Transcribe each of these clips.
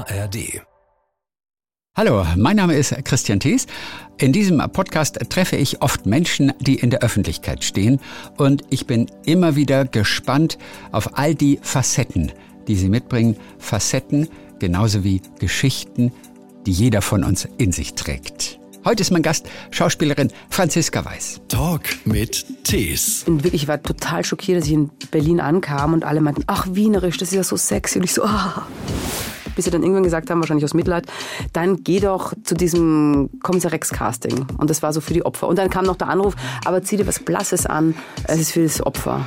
ARD. Hallo, mein Name ist Christian Thees. In diesem Podcast treffe ich oft Menschen, die in der Öffentlichkeit stehen. Und ich bin immer wieder gespannt auf all die Facetten, die sie mitbringen. Facetten genauso wie Geschichten, die jeder von uns in sich trägt. Heute ist mein Gast Schauspielerin Franziska Weiß. Talk mit Thees. Ich war total schockiert, als ich in Berlin ankam und alle meinten, ach, wienerisch, das ist ja so sexy. Und ich so, Bis sie dann irgendwann gesagt haben, wahrscheinlich aus Mitleid, dann geh doch zu diesem Kommissar Rex-Casting. Und das war so für die Opfer. Und dann kam noch der Anruf, aber zieh dir was Blasses an, es ist für das Opfer.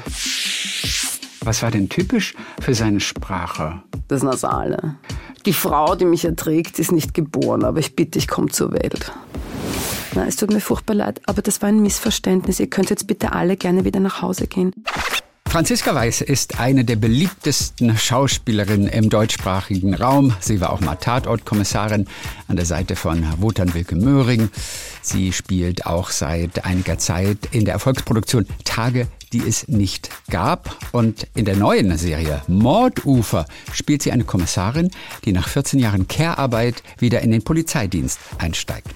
Was war denn typisch für seine Sprache? Das Nasale. Die Frau, die mich erträgt, ist nicht geboren, aber ich bitte, ich komme zur Welt. Na, es tut mir furchtbar leid, aber das war ein Missverständnis. Ihr könnt jetzt bitte alle gerne wieder nach Hause gehen. Franziska Weiß ist eine der beliebtesten Schauspielerinnen im deutschsprachigen Raum. Sie war auch mal Tatortkommissarin an der Seite von Wotan Wilke Möhring. Sie spielt auch seit einiger Zeit in der Erfolgsproduktion Tage, die es nicht gab. Und in der neuen Serie Mordufer spielt sie eine Kommissarin, die nach 14 Jahren Care-Arbeit wieder in den Polizeidienst einsteigt.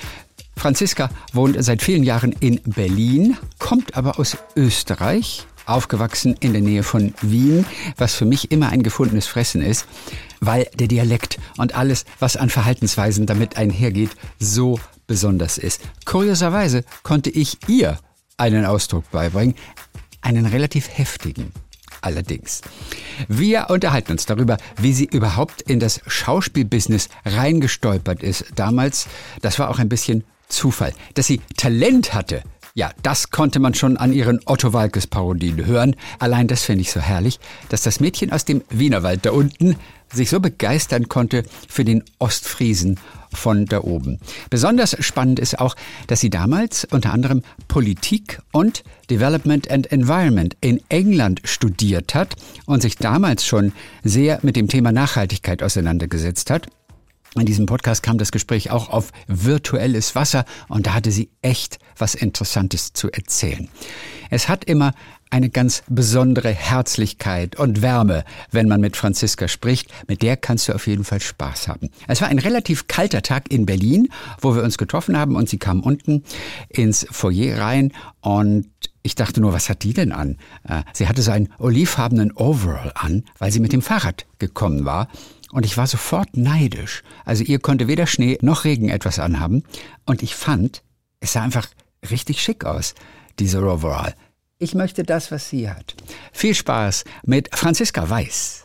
Franziska wohnt seit vielen Jahren in Berlin, kommt aber aus Österreich, aufgewachsen in der Nähe von Wien, was für mich immer ein gefundenes Fressen ist, weil der Dialekt und alles, was an Verhaltensweisen damit einhergeht, so besonders ist. Kurioserweise konnte ich ihr einen Ausdruck beibringen, einen relativ heftigen. Allerdings. Wir unterhalten uns darüber, wie sie überhaupt in das Schauspielbusiness reingestolpert ist. Damals, das war auch ein bisschen Zufall. Dass sie Talent hatte, ja, das konnte man schon an ihren Otto-Walkes-Parodien hören. Allein das finde ich so herrlich, dass das Mädchen aus dem Wienerwald da unten sich so begeistern konnte für den Ostfriesen von da oben. Besonders spannend ist auch, dass sie damals unter anderem Politik und Development and Environment in England studiert hat und sich damals schon sehr mit dem Thema Nachhaltigkeit auseinandergesetzt hat. In diesem Podcast kam das Gespräch auch auf virtuelles Wasser und da hatte sie echt was Interessantes zu erzählen. Es hat immer eine ganz besondere Herzlichkeit und Wärme, wenn man mit Franziska spricht. Mit der kannst du auf jeden Fall Spaß haben. Es war ein relativ kalter Tag in Berlin, wo wir uns getroffen haben und sie kam unten ins Foyer rein und ich dachte nur, was hat die denn an? Sie hatte so einen olivfarbenen Overall an, weil sie mit dem Fahrrad gekommen war. Und ich war sofort neidisch. Also ihr konnte weder Schnee noch Regen etwas anhaben. Und ich fand, es sah einfach richtig schick aus, dieser Overall. Ich möchte das, was sie hat. Viel Spaß mit Franziska Weiß.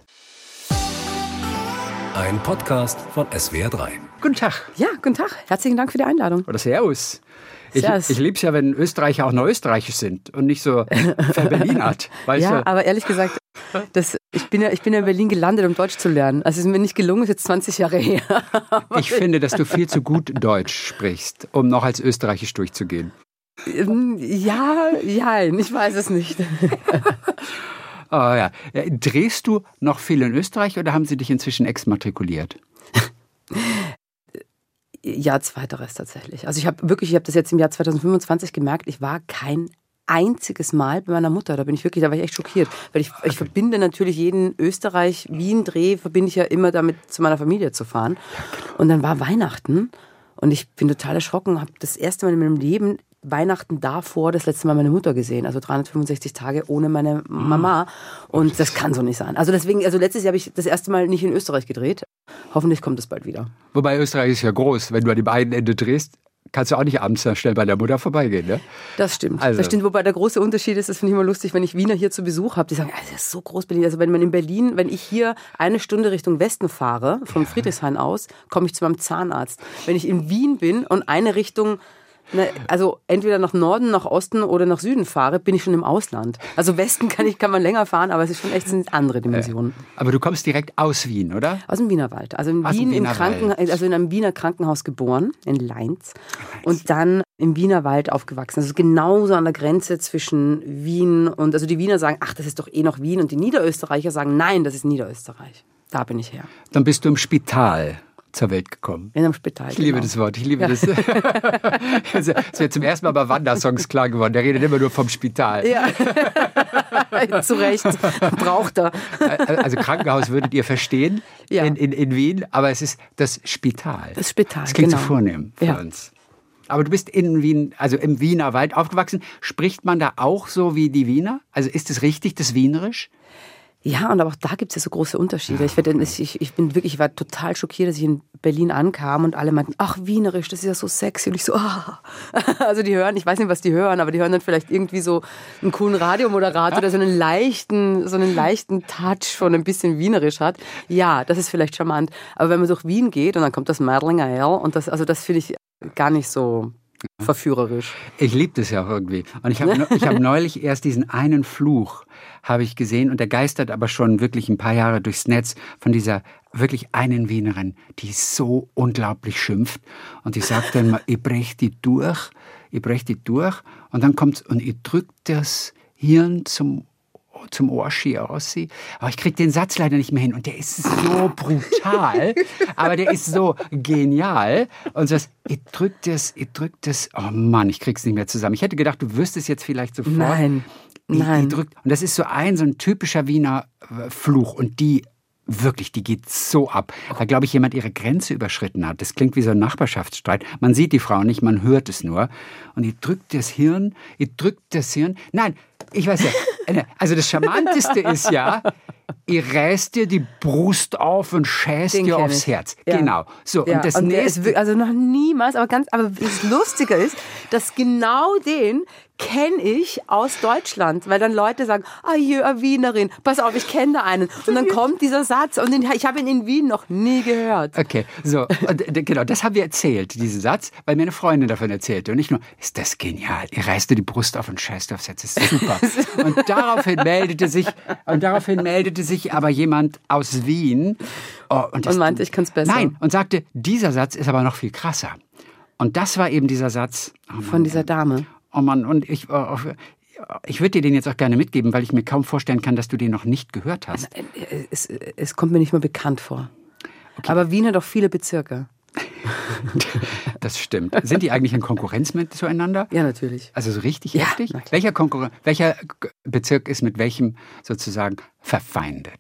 Ein Podcast von SWR3. Guten Tag. Ja, guten Tag. Herzlichen Dank für die Einladung. Oder Servus. Servus. Ich liebe es ja, wenn Österreicher auch noch österreichisch sind und nicht so verberlinert. Weißt Ja, du? aber ehrlich gesagt, ich bin ja in Berlin gelandet, um Deutsch zu lernen. Also es ist mir nicht gelungen, ist jetzt 20 Jahre her. Ich finde, dass du viel zu gut Deutsch sprichst, um noch als österreichisch durchzugehen. Ja, ich weiß es nicht. Oh, ja. Drehst du noch viel in Österreich oder haben sie dich inzwischen exmatrikuliert? Ja, zweiteres tatsächlich. Also ich habe das jetzt im Jahr 2025 gemerkt, ich war kein einziges Mal bei meiner Mutter. Da war ich echt schockiert. Weil ich verbinde natürlich jeden Österreich-Wien-Dreh, verbinde ich ja immer damit, zu meiner Familie zu fahren. Und dann war Weihnachten und ich bin total erschrocken, habe das erste Mal in meinem Leben Weihnachten davor das letzte Mal meine Mutter gesehen. Also 365 Tage ohne meine Mama. Und das kann so nicht sein. Also letztes Jahr habe ich das erste Mal nicht in Österreich gedreht. Hoffentlich kommt es bald wieder. Wobei Österreich ist ja groß. Wenn du an dem einen Ende drehst, kannst du auch nicht abends schnell bei der Mutter vorbeigehen, ne? Das stimmt. Also. Das stimmt. Wobei der große Unterschied ist, das finde ich immer lustig, wenn ich Wiener hier zu Besuch habe, die sagen, das ist so groß Berlin. Also wenn ich hier eine Stunde Richtung Westen fahre, von Friedrichshain aus, komme ich zu meinem Zahnarzt. Wenn ich in Wien bin und eine Richtung, also entweder nach Norden, nach Osten oder nach Süden fahre, bin ich schon im Ausland. Also Westen kann man länger fahren, aber es ist schon echt sind andere Dimensionen. Aber du kommst direkt aus Wien, oder? Aus dem Wienerwald. Also in Wien in einem Wiener Krankenhaus geboren, in Leins. Und dann im Wienerwald aufgewachsen. Also genauso an der Grenze zwischen Wien und, also die Wiener sagen, ach, das ist doch eh noch Wien. Und die Niederösterreicher sagen, nein, das ist Niederösterreich. Da bin ich her. Dann bist du im Spital zur Welt gekommen? In einem Spital. Ich liebe das Wort, ich liebe das. Es wird zum ersten Mal bei Wandersongs klar geworden. Der redet immer nur vom Spital. Ja, zu Recht. Braucht er. Also Krankenhaus würdet ihr verstehen in Wien, aber es ist das Spital. Das Spital, das klingt so vornehm für uns. Aber du bist in Wien, also im Wiener Wald aufgewachsen. Spricht man da auch so wie die Wiener? Also ist es richtig, das Wienerisch? Ja, und aber auch da gibt es ja so große Unterschiede. Ich war total schockiert, dass ich in Berlin ankam und alle meinten, ach, Wienerisch, das ist ja so sexy. Und ich so, Also die hören, ich weiß nicht, was die hören, aber die hören dann vielleicht irgendwie so einen coolen Radiomoderator, der so einen leichten Touch von ein bisschen Wienerisch hat. Ja, das ist vielleicht charmant. Aber wenn man durch Wien geht und dann kommt das Merlinger L und das finde ich gar nicht so verführerisch. Ich liebe das ja auch irgendwie. Und ich hab neulich erst diesen einen Fluch habe ich gesehen und der geistert aber schon wirklich ein paar Jahre durchs Netz von dieser wirklich einen Wienerin, die so unglaublich schimpft. Und die sagt dann mal, ich brech die durch und dann kommt's und ich drück das Hirn zum Orschi aus. Aber ich krieg den Satz leider nicht mehr hin. Und der ist so brutal, aber der ist so genial. Und so, ich drück das. Oh Mann, ich krieg's nicht mehr zusammen. Ich hätte gedacht, du wüsstest jetzt vielleicht sofort. Nein. Und das ist so ein typischer Wiener Fluch. Und die geht so ab. Weil, glaube ich, jemand ihre Grenze überschritten hat. Das klingt wie so ein Nachbarschaftsstreit. Man sieht die Frau nicht, man hört es nur. Und ihr drückt das Hirn. Nein, ich weiß ja. Also das Charmanteste ist ja, ihr reißt dir die Brust auf und scheißt dir aufs Herz. Ja. Genau. So, ja. Und das nächste... Also noch niemals, aber das Lustige ist, dass genau den kenne ich aus Deutschland, weil dann Leute sagen, eine Wienerin, pass auf, ich kenne da einen. Und dann kommt dieser Satz und ich habe ihn in Wien noch nie gehört. Okay, so, und genau, das haben wir erzählt, diesen Satz, weil mir eine Freundin davon erzählte. Und nicht nur, ist das genial, ihr reißt dir die Brust auf und scheißt aufs Herz, ist super. Und daraufhin meldete sich aber jemand aus Wien. Und meinte, ich kann es besser. Nein, und sagte, dieser Satz ist aber noch viel krasser. Und das war eben dieser Satz. Von dieser Dame. Oh Mann, und ich würde dir den jetzt auch gerne mitgeben, weil ich mir kaum vorstellen kann, dass du den noch nicht gehört hast. Es kommt mir nicht mal bekannt vor. Okay. Aber Wien hat auch viele Bezirke. Das stimmt. Sind die eigentlich in Konkurrenz zueinander? Ja, natürlich. Also so richtig heftig? Welcher Bezirk ist mit welchem sozusagen verfeindet?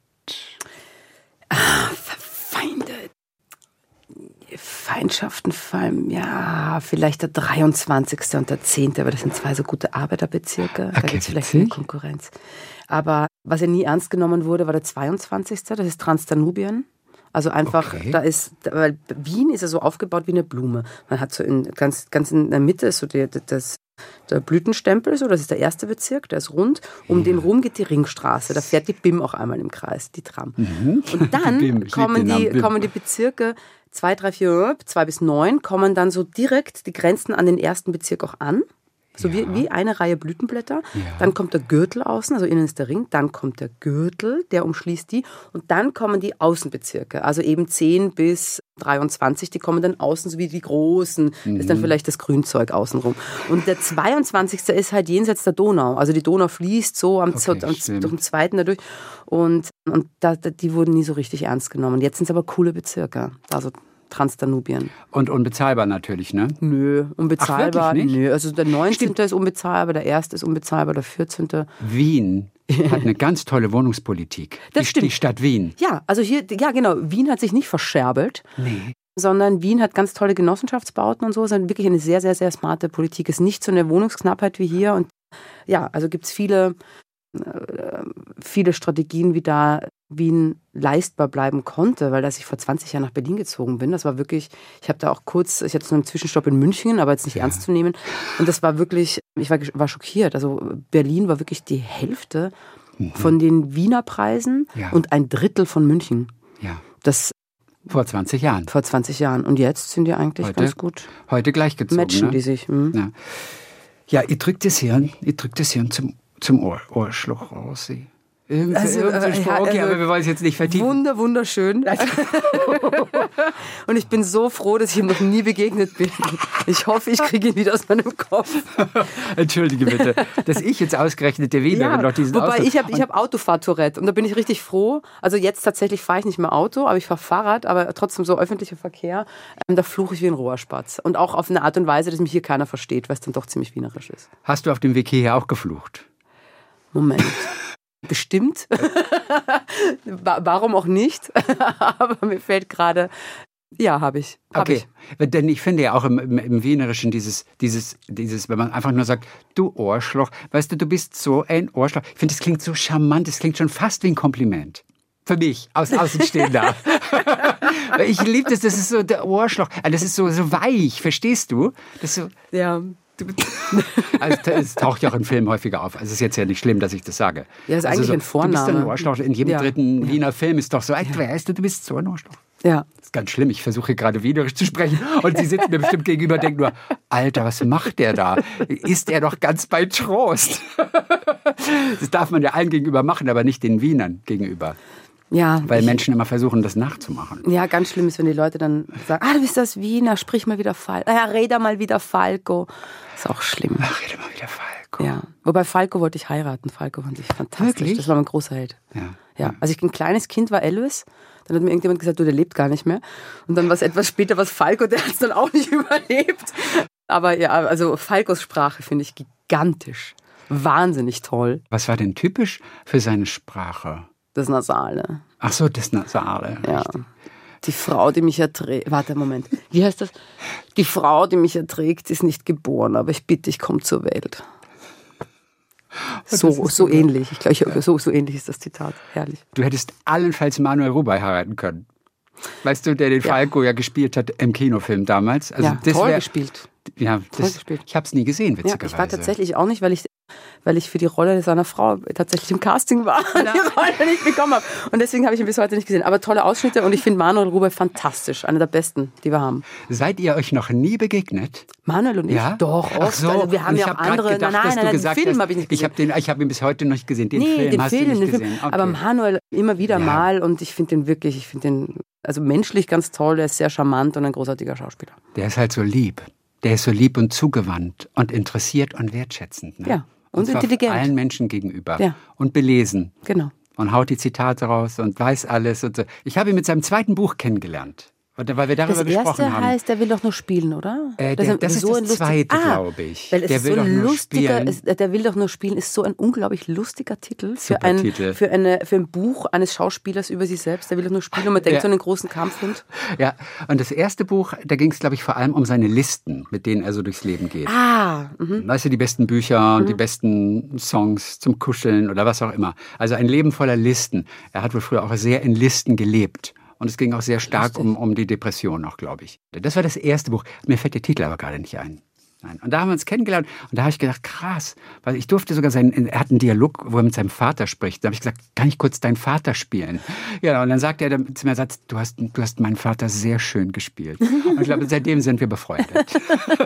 Verfeindet. Feindschaften fallen, ja, vielleicht der 23. und der 10., aber das sind zwei so gute Arbeiterbezirke. Da gibt es vielleicht eine Konkurrenz. Aber was ja nie ernst genommen wurde, war der 22. Das ist Transdanubien. Also einfach, weil Wien ist ja so aufgebaut wie eine Blume. Man hat so ganz in der Mitte ist so der Blütenstempel, so, das ist der erste Bezirk, der ist rund. Um den rum geht die Ringstraße, da fährt die BIM auch einmal im Kreis, die Tram. Und dann kommen die Bezirke 2, 3, 4, 2 bis 9, kommen dann so direkt die Grenzen an den ersten Bezirk auch an. So wie eine Reihe Blütenblätter. Ja. Dann kommt der Gürtel außen, also innen ist der Ring. Dann kommt der Gürtel, der umschließt die. Und dann kommen die Außenbezirke, also eben 10 bis 23. Die kommen dann außen, so wie die großen. Das ist dann vielleicht das Grünzeug außenrum. Und der 22. ist halt jenseits der Donau. Also die Donau fließt so durch den zweiten dadurch. Und die wurden nie so richtig ernst genommen. Jetzt sind es aber coole Bezirke. Also Transdanubien. Und unbezahlbar natürlich, ne? Nö, unbezahlbar. Ach, wirklich nicht? Nö, also der 19. ist unbezahlbar, der 1. ist unbezahlbar, der 14. Wien hat eine ganz tolle Wohnungspolitik. Das stimmt. Die Stadt Wien. Ja, also genau. Wien hat sich nicht verscherbelt. Nee. Sondern Wien hat ganz tolle Genossenschaftsbauten und so. Es ist wirklich eine sehr, sehr, sehr smarte Politik. Es ist nicht so eine Wohnungsknappheit wie hier. Und ja, also gibt es viele Strategien, wie da Wien leistbar bleiben konnte, weil als ich vor 20 Jahren nach Berlin gezogen bin, das war wirklich, ich hatte so einen Zwischenstopp in München, aber jetzt nicht ernst zu nehmen. Und das war wirklich, ich war schockiert. Also Berlin war wirklich die Hälfte von den Wiener Preisen und ein Drittel von München. Ja. Das vor 20 Jahren. Vor 20 Jahren. Und jetzt sind die eigentlich ganz gut. Heute gleichgezogen. Matchen die sich. Ja, ich drück das Hirn zum Ohrschluch raus. Okay, aber wir wollen es jetzt nicht vertiefen. Wunderschön. Und ich bin so froh, dass ich ihm noch nie begegnet bin. Ich hoffe, ich kriege ihn wieder aus meinem Kopf. Entschuldige bitte, dass ich jetzt ausgerechnet der Wienerin noch diesen wobei Ausdruck... ich hab Autofahrtourette und da bin ich richtig froh. Also jetzt tatsächlich fahre ich nicht mehr Auto, aber ich fahre Fahrrad, aber trotzdem so öffentlicher Verkehr. Da fluche ich wie ein Rohrspatz. Und auch auf eine Art und Weise, dass mich hier keiner versteht, weil es dann doch ziemlich wienerisch ist. Hast du auf dem Weg hierher auch geflucht? Moment. Bestimmt. Warum auch nicht? Aber mir fällt gerade, ja, habe ich. Okay, denn ich finde ja auch im Wienerischen dieses, wenn man einfach nur sagt, du Ohrschloch, weißt du, du bist so ein Ohrschloch. Ich finde, das klingt so charmant, das klingt schon fast wie ein Kompliment. Für mich, aus Außenstehender. Ich liebe das ist so der Ohrschloch. Das ist so weich, verstehst du? Das ist so, ja. Also es taucht ja auch in Filmen häufiger auf. Also es ist jetzt ja nicht schlimm, dass ich das sage. Ja, das ist eigentlich ein Vorname. Du bist ein Ohrschloch. In jedem dritten Wiener Film ist doch so, weißt du bist so ein Ohrschloch. Ja. Das ist ganz schlimm. Ich versuche gerade wienerisch zu sprechen und sie sitzt mir bestimmt gegenüber und denkt nur, Alter, was macht der da? Ist er doch ganz bei Trost? Das darf man ja allen gegenüber machen, aber nicht den Wienern gegenüber. Ja, weil Menschen immer versuchen, das nachzumachen. Ja, ganz schlimm ist, wenn die Leute dann sagen, du bist das Wiener, sprich mal wieder Falco. Ja, rede mal wieder Falco. Ist auch schlimm. Ach, rede mal wieder Falco. Ja, wobei Falco wollte ich heiraten. Falco fand ich fantastisch. Wirklich? Das war mein großer Held. Ja. Als ich ein kleines Kind war, Elvis, dann hat mir irgendjemand gesagt, der lebt gar nicht mehr. Und dann war es etwas später was Falco, der hat es dann auch nicht überlebt. Aber ja, also Falcos Sprache finde ich gigantisch. Wahnsinnig toll. Was war denn typisch für seine Sprache? Das Nasale. Ach so, das Nasale. Ja. Richtig. Die Frau, die mich erträgt. Warte, Moment. Wie heißt das? Die Frau, die mich erträgt, ist nicht geboren, aber ich bitte, ich komme zur Welt. So ähnlich. Ich glaube, so ähnlich ist das Zitat. Herrlich. Du hättest allenfalls Manuel Rubey heiraten können. Weißt du, der den Falco ja gespielt hat im Kinofilm damals. Also ja, das toll gespielt. Ja, ich habe es nie gesehen, witzigerweise. Ja, ich war tatsächlich auch nicht, weil ich für die Rolle seiner Frau tatsächlich im Casting war und die Rolle nicht bekommen habe. Und deswegen habe ich ihn bis heute nicht gesehen. Aber tolle Ausschnitte und ich finde Manuel Rubey fantastisch. Einer der besten, die wir haben. Seid ihr euch noch nie begegnet? Manuel und ich? Ja? Doch, oft. Ach so. Also wir haben ja auch andere. Gedacht, Nein, den Film habe ich nicht gesehen. Ich habe ihn bis heute noch nicht gesehen. Den Film hast du nicht gesehen. Okay. Aber Manuel immer wieder mal und ich finde den also menschlich ganz toll. Der ist sehr charmant und ein großartiger Schauspieler. Der ist halt so lieb. Der ist so lieb und zugewandt und interessiert und wertschätzend. Ne? Ja, und intelligent. Allen Menschen gegenüber. Ja. Und belesen. Genau. Und haut die Zitate raus und weiß alles. Und so. Ich habe ihn mit seinem zweiten Buch kennengelernt. Weil wir darüber gesprochen haben. Das erste heißt, der will doch nur spielen, oder? Das ist so das zweite, glaube ich. Weil es der will doch nur spielen, ist so ein unglaublich lustiger Titel für ein Buch eines Schauspielers über sich selbst. Der will doch nur spielen und man denkt so an einen großen Kampfhund. Ja, und das erste Buch, da ging es, glaube ich, vor allem um seine Listen, mit denen er so durchs Leben geht. Weißt du, die besten Bücher und die besten Songs zum Kuscheln oder was auch immer. Also ein Leben voller Listen. Er hat wohl früher auch sehr in Listen gelebt. Und es ging auch sehr stark um die Depression noch, glaube ich. Das war das erste Buch. Mir fällt der Titel aber gerade nicht ein. Nein. Und da haben wir uns kennengelernt und da habe ich gedacht, krass, weil ich durfte sogar er hat einen Dialog, wo er mit seinem Vater spricht. Da habe ich gesagt, kann ich kurz deinen Vater spielen? Ja, und dann sagt er zu mir, du hast meinen Vater sehr schön gespielt. Und ich glaube, seitdem sind wir befreundet.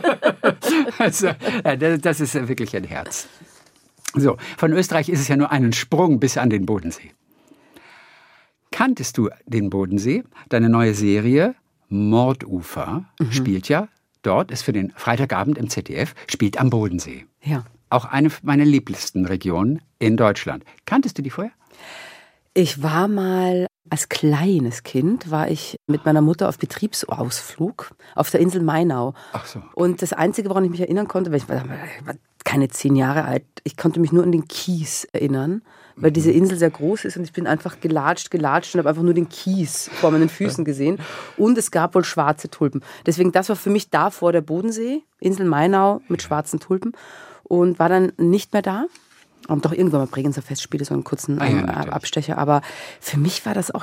Also, das ist wirklich ein Herz. So, von Österreich ist es ja nur einen Sprung bis an den Bodensee. Kanntest du den Bodensee? Deine neue Serie Mordufer spielt ja dort, ist für den Freitagabend im ZDF, spielt am Bodensee. Ja. Auch eine meiner liebsten Regionen in Deutschland. Kanntest du die vorher? Ich war mal, als kleines Kind, war ich mit meiner Mutter auf Betriebsausflug auf der Insel Mainau. Ach so. Und das Einzige, woran ich mich erinnern konnte, weil ich war keine 10 Jahre alt, ich konnte mich nur an den Kies erinnern, weil diese Insel sehr groß ist und ich bin einfach gelatscht und habe einfach nur den Kies vor meinen Füßen gesehen. Und es gab wohl schwarze Tulpen. Deswegen, das war für mich davor der Bodensee, Insel Mainau mit schwarzen Tulpen und war dann nicht mehr da. Und doch irgendwann mal Bregenzer Festspiele, so einen kurzen Abstecher. Aber für mich war das auch,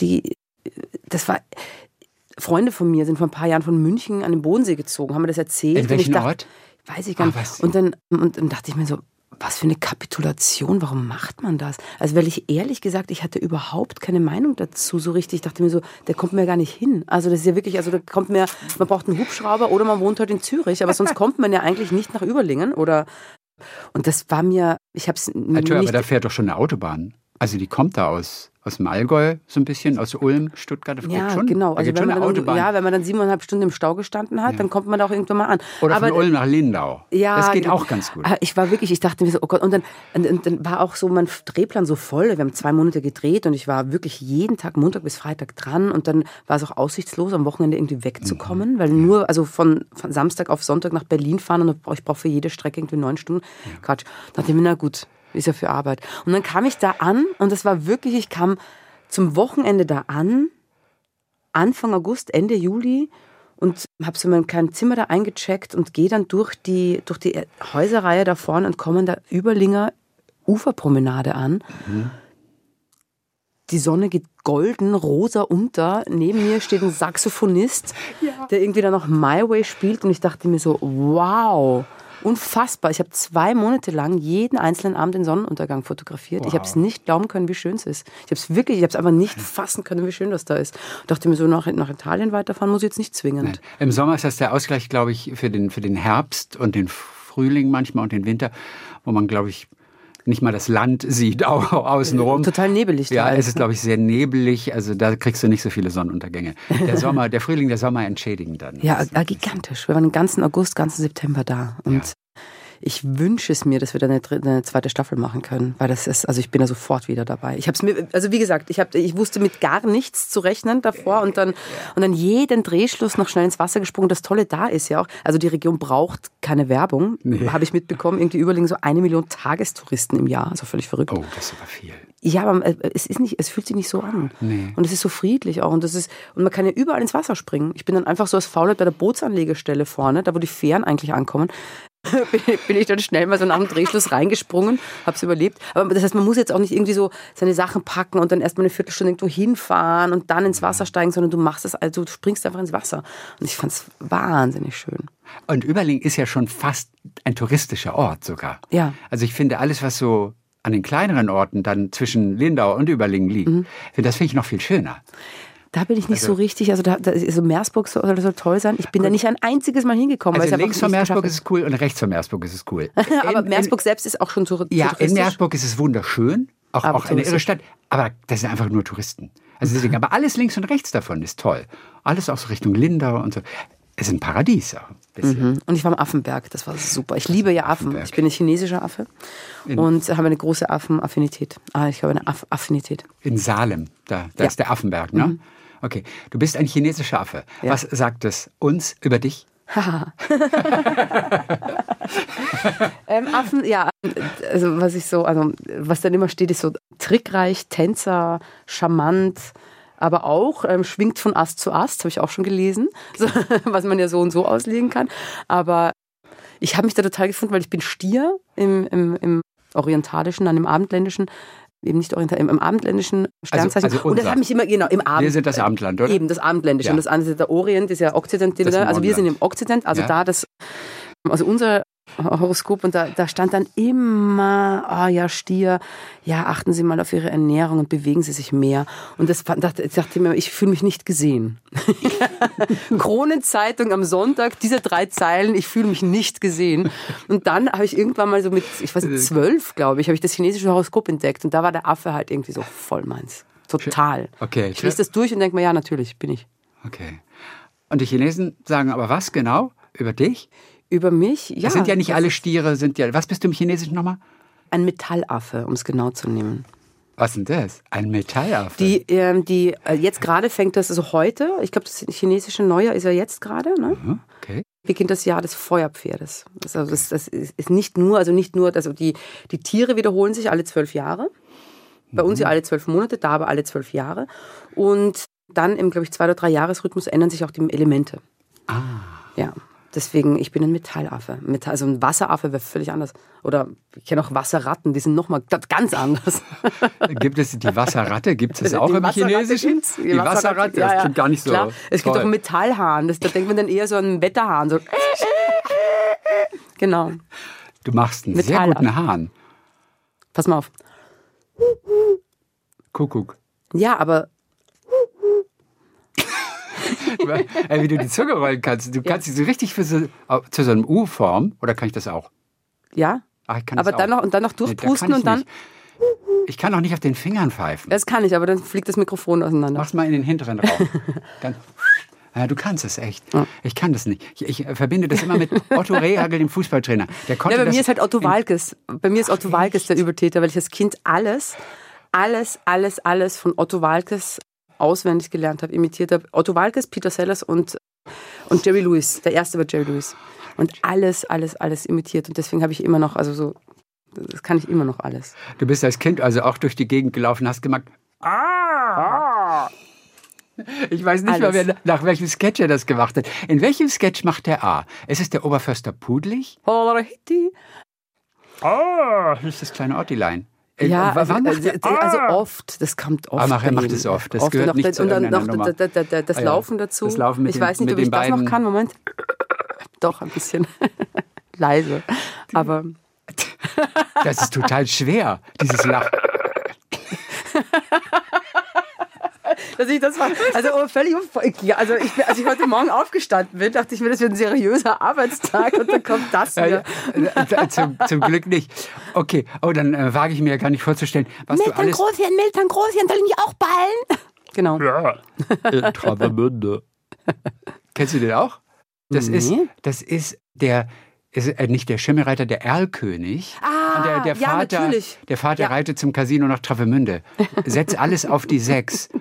Freunde von mir sind vor ein paar Jahren von München an den Bodensee gezogen, haben mir das erzählt. In welchen Ort? Weiß ich gar nicht. Und dann dachte ich mir so, was für eine Kapitulation, warum macht man das? Also weil ich ehrlich gesagt, ich hatte überhaupt keine Meinung dazu so richtig. Ich dachte mir so, der kommt mir gar nicht hin. Also das ist ja wirklich, man braucht einen Hubschrauber oder man wohnt halt in Zürich, aber sonst kommt man ja eigentlich nicht nach Überlingen oder. Und das war mir, ich habe es nicht. Aber da fährt doch schon eine Autobahn. Also die kommt da aus dem Allgäu so ein bisschen, aus Ulm, Stuttgart. Ja, schon, genau. Also wenn man dann 7,5 Stunden im Stau gestanden hat, dann kommt man da auch irgendwann mal an. Oder von Ulm nach Lindau. Ja, das geht auch ganz gut. Ich dachte mir so, oh Gott. Und dann war auch so mein Drehplan so voll. Wir haben 2 Monate gedreht und ich war wirklich jeden Tag, Montag bis Freitag dran. Und dann war es auch aussichtslos, am Wochenende irgendwie wegzukommen. Weil nur von Samstag auf Sonntag nach Berlin fahren und ich brauche für jede Strecke irgendwie 9 Stunden. Ja. Quatsch. Da dachte ich mir, na gut, ist ja für Arbeit. Und dann kam ich da an und das war wirklich, ich kam zum Wochenende da an, Anfang August, Ende Juli und habe so in meinem kleinen Zimmer da eingecheckt und gehe dann durch die Häuserreihe da vorne und komme an der Überlinger Uferpromenade an. Mhm. Die Sonne geht golden, rosa unter. Neben mir steht ein Saxophonist, der irgendwie dann noch My Way spielt und ich dachte mir so, wow, unfassbar. Ich habe 2 Monate lang jeden einzelnen Abend den Sonnenuntergang fotografiert. Wow. Ich habe es nicht glauben können, wie schön es ist. Ich habe es einfach nicht fassen können, wie schön das da ist. Ich dachte mir so, nach Italien weiterfahren muss ich jetzt nicht zwingend. Nein. Im Sommer ist das der Ausgleich, glaube ich, für den Herbst und den Frühling manchmal und den Winter, wo man, glaube ich, nicht mal das Land sieht, auch außenrum. Total nebelig. Ja, es ist, glaube ich, sehr nebelig. Also da kriegst du nicht so viele Sonnenuntergänge. Der Frühling, der Sommer entschädigen dann. Ja, gigantisch. Wir waren den ganzen August, ganzen September da. Und ich wünsche es mir, dass wir da eine zweite Staffel machen können. Weil das ist, also ich bin da sofort wieder dabei. Ich habe es mir, also wie gesagt, ich wusste mit gar nichts zu rechnen davor und dann jeden Drehschluss noch schnell ins Wasser gesprungen. Das Tolle da ist ja auch, also die Region braucht keine Werbung. Nee. Habe ich mitbekommen, irgendwie überlegen so 1 Million Tagestouristen im Jahr. Also völlig verrückt. Oh, das ist aber viel. Ja, aber es fühlt sich nicht so an. Nee. Und es ist so friedlich auch. Und man kann ja überall ins Wasser springen. Ich bin dann einfach so als Faulheit bei der Bootsanlegestelle vorne, da wo die Fähren eigentlich ankommen, bin ich dann schnell mal so nach dem Drehschluss reingesprungen, hab's überlebt. Aber das heißt, man muss jetzt auch nicht irgendwie so seine Sachen packen und dann erst mal eine Viertelstunde irgendwo hinfahren und dann ins Wasser steigen, sondern du machst das, also du springst einfach ins Wasser. Und ich fand's wahnsinnig schön. Und Überlingen ist ja schon fast ein touristischer Ort sogar. Ja. Also ich finde, alles, was so an den kleineren Orten dann zwischen Lindau und Überlingen liegt, das finde ich noch viel schöner. Da bin ich nicht so richtig, also so Meersburg soll toll sein. Ich bin da nicht ein einziges Mal hingekommen. Also links von Meersburg ist es cool und rechts von Meersburg ist es cool. Aber Meersburg selbst ist auch schon touristisch. Ja, in Meersburg ist es wunderschön, auch eine irre Stadt, aber das sind einfach nur Touristen. Also deswegen, aber alles links und rechts davon ist toll. Alles auch so Richtung Lindau und so. Es ist ein Paradies auch. Und ich war am Affenberg, das war super. Ich liebe ja Affen. Ich bin ein chinesischer Affe und habe eine große Affenaffinität. Ich habe eine Affinität. In Salem, da ist der Affenberg, ne? Okay, du bist ein chinesischer Affe. Ja. Was sagt es uns über dich? Affen, ja, also was dann immer steht, ist so trickreich, Tänzer, charmant, aber auch schwingt von Ast zu Ast, habe ich auch schon gelesen, was man ja so und so auslegen kann. Aber ich habe mich da total gefunden, weil ich bin Stier im orientalischen, dann im abendländischen, eben nicht oriental, im abendländischen Sternzeichen. Also und das hat mich immer, genau, im Abend. Wir sind das Abendland, oder? Eben, das Abendländische. Ja. Und das andere ist der Orient, ist ja Okzident. Also wir sind im Okzident, also also unser Horoskop, und da stand dann immer, Stier, achten Sie mal auf Ihre Ernährung und bewegen Sie sich mehr. Und ich dachte mir, ich fühle mich nicht gesehen. Kronenzeitung am Sonntag, diese 3 Zeilen, ich fühle mich nicht gesehen. Und dann habe ich irgendwann mal so mit, 12, glaube ich, habe ich das chinesische Horoskop entdeckt und da war der Affe halt irgendwie so voll meins. Total. Okay. Ich lese das durch und denke mir, ja, natürlich, bin ich. Okay. Und die Chinesen sagen aber was genau über dich? Über mich? Ja. Das sind ja nicht alle Stiere, was bist du im Chinesischen nochmal? Ein Metallaffe, um es genau zu nehmen. Was ist denn das? Ein Metallaffe? Die jetzt gerade fängt das, also heute, ich glaube, das chinesische Neujahr ist ja jetzt gerade, ne? Okay. Beginnt das Jahr des Feuerpferdes. Das ist nicht nur, also die Tiere wiederholen sich alle 12 Jahre. Bei uns ja alle 12 Monate, da aber alle 12 Jahre. Und dann im, glaube ich, 2- oder 3-Jahres-Rhythmus ändern sich auch die Elemente. Ah. Ja. Deswegen, ich bin ein Metallaffe. Also ein Wasseraffe wäre völlig anders. Oder ich kenne auch Wasserratten, die sind nochmal ganz anders. Gibt es die Wasserratte? Gibt es auch im Chinesischen? Die Wasserratte, das klingt gar nicht so. Klar. Es gibt auch einen Metallhahn, da denkt man dann eher so an einen Wetterhahn. So. Genau. Du machst einen sehr guten Hahn. Pass mal auf. Kuckuck. Ja, aber... Wie du die Zunge rollen kannst. Du kannst sie so richtig zu so einem U formen. Oder kann ich das auch? Ja. Ach, ich kann aber das dann auch. Noch durchpusten und dann... Ich kann auch nicht auf den Fingern pfeifen. Das kann ich, aber dann fliegt das Mikrofon auseinander. Mach's mal in den hinteren Raum. Dann, ja, du kannst es echt. Ja. Ich kann das nicht. Ich verbinde das immer mit Otto Rehagel, dem Fußballtrainer. Der konnte Ja, bei das mir ist halt Otto Waalkes. Bei mir ist Otto Waalkes der Übertäter, weil ich als Kind alles von Otto Waalkes auswendig gelernt habe, imitiert habe. Otto Waalkes, Peter Sellers und Jerry Lewis. Der erste war Jerry Lewis. Und alles imitiert. Und deswegen habe ich immer noch, also so, das kann ich immer noch alles. Du bist als Kind also auch durch die Gegend gelaufen, hast gemacht. Ich weiß nicht Alles. mehr, nach welchem Sketch er das gemacht hat. In welchem Sketch macht der A? Es ist der Oberförster Pudelig? Das ist das kleine Ottilein. Ja, wann macht der also oft, das kommt oft. Ach, er macht es oft. Das gehört nicht zu und dann irgendeiner noch Nummer. das Laufen dazu. Das Laufen mit ich weiß nicht, ob ich das noch kann. Moment. Doch, ein bisschen leise. Aber das ist total schwer, dieses Lachen. dass ich das war, also völlig, als ich heute Morgen aufgestanden bin, dachte ich mir, das wird ein seriöser Arbeitstag und dann kommt das hier. Zum Glück nicht. Okay, dann wage ich mir ja gar nicht vorzustellen, was du alles... Milton Großchen, soll ich mich auch ballen? Genau. Ja, in Travemünde. Kennst du den auch? Das ist nicht der Schimmelreiter, der Erlkönig. Der Vater, natürlich. Der Vater reitet zum Casino nach Travemünde. Setzt alles auf die 6.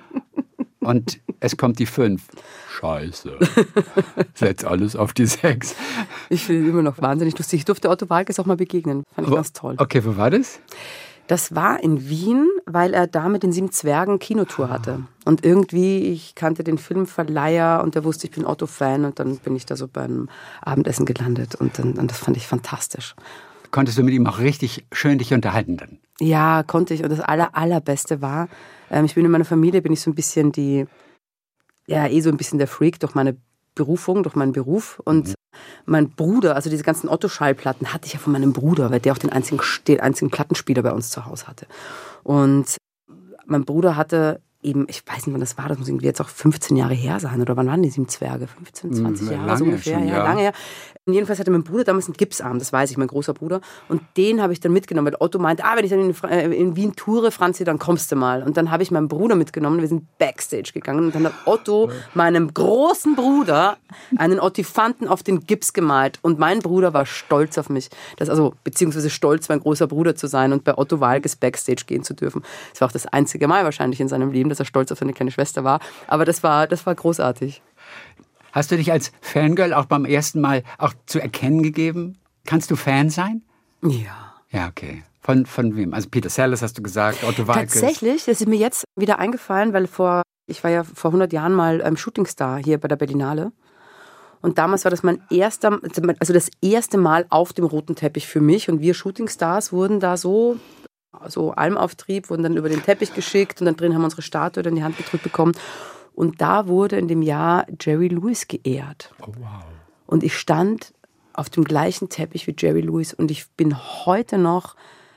Und es kommt die 5. Scheiße. Setz alles auf die 6. Ich finde ihn immer noch wahnsinnig lustig. Ich durfte Otto Waalkes auch mal begegnen. Fand ich ganz toll. Okay, wo war das? Das war in Wien, weil er da mit den 7 Zwergen Kinotour hatte. Und irgendwie, ich kannte den Filmverleiher und der wusste, ich bin Otto-Fan. Und dann bin ich da so beim Abendessen gelandet. Und das fand ich fantastisch. Konntest du mit ihm auch richtig schön dich unterhalten dann? Ja, konnte ich. Und das Allerbeste war, ich bin in meiner Familie, bin ich so ein bisschen so ein bisschen der Freak durch meine Berufung, durch meinen Beruf. Und mein Bruder, also diese ganzen Otto-Schallplatten hatte ich ja von meinem Bruder, weil der auch den einzigen Plattenspieler bei uns zu Hause hatte. Und mein Bruder hatte eben, ich weiß nicht, wann das war, das muss irgendwie jetzt auch 15 Jahre her sein, oder wann waren die 7 Zwerge? 15, 20 Jahre so ungefähr, schon, ja, lange her. Und jedenfalls hatte mein Bruder damals einen Gipsarm, das weiß ich, mein großer Bruder. Und den habe ich dann mitgenommen, weil Otto meinte, wenn ich dann in Wien toure, Franzi, dann kommst du mal. Und dann habe ich meinen Bruder mitgenommen, wir sind Backstage gegangen und dann hat Otto meinem großen Bruder einen Ottifanten auf den Gips gemalt. Und mein Bruder war stolz auf mich, beziehungsweise stolz, mein großer Bruder zu sein und bei Otto Waalkes Backstage gehen zu dürfen. Das war auch das einzige Mal wahrscheinlich in seinem Leben, dass er stolz auf seine kleine Schwester war. Aber das war großartig. Hast du dich als Fangirl auch beim ersten Mal auch zu erkennen gegeben? Kannst du Fan sein? Ja. Ja, okay. Von wem? Also Peter Sellers hast du gesagt, Otto Waalkes. Tatsächlich, das ist mir jetzt wieder eingefallen, weil ich war ja vor 100 Jahren mal Shootingstar hier bei der Berlinale. Und damals war das das erste Mal auf dem roten Teppich für mich. Und wir Shootingstars wurden da so Almauftrieb, wurden dann über den Teppich geschickt und dann drin haben wir unsere Statue in die Hand gedrückt bekommen. Und da wurde in dem Jahr Jerry Lewis geehrt. Oh, wow. Und ich stand auf dem gleichen Teppich wie Jerry Lewis und ich bin heute noch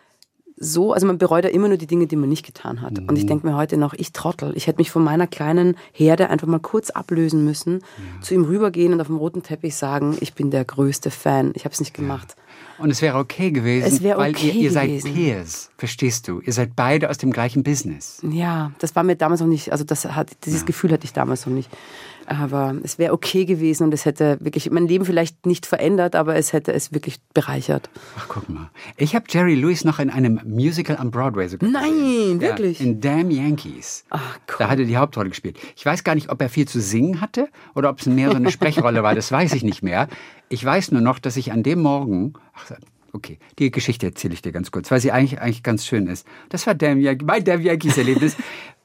so, also man bereut ja immer nur die Dinge, die man nicht getan hat. Und ich denke mir heute noch, ich Trottel, ich hätte mich von meiner kleinen Herde einfach mal kurz ablösen müssen, zu ihm rübergehen und auf dem roten Teppich sagen, ich bin der größte Fan. Ich habe es nicht gemacht. Und es wäre okay gewesen, weil ihr seid Peers, verstehst du? Ihr seid beide aus dem gleichen Business. Ja, das war mir damals noch nicht, also dieses Gefühl hatte ich damals noch nicht. Aber es wäre okay gewesen und es hätte wirklich mein Leben vielleicht nicht verändert, aber es hätte es wirklich bereichert. Ach, guck mal. Ich habe Jerry Lewis noch in einem Musical am Broadway sogar gesehen. Nein, wirklich? Ja, in Damn Yankees. Ach, cool. Da hat er die Hauptrolle gespielt. Ich weiß gar nicht, ob er viel zu singen hatte oder ob es mehr so eine Sprechrolle war. Das weiß ich nicht mehr. Ich weiß nur noch, dass ich an dem Morgen... Okay, die Geschichte erzähle ich dir ganz kurz, weil sie eigentlich ganz schön ist. Das war mein Damn Yankees-Erlebnis.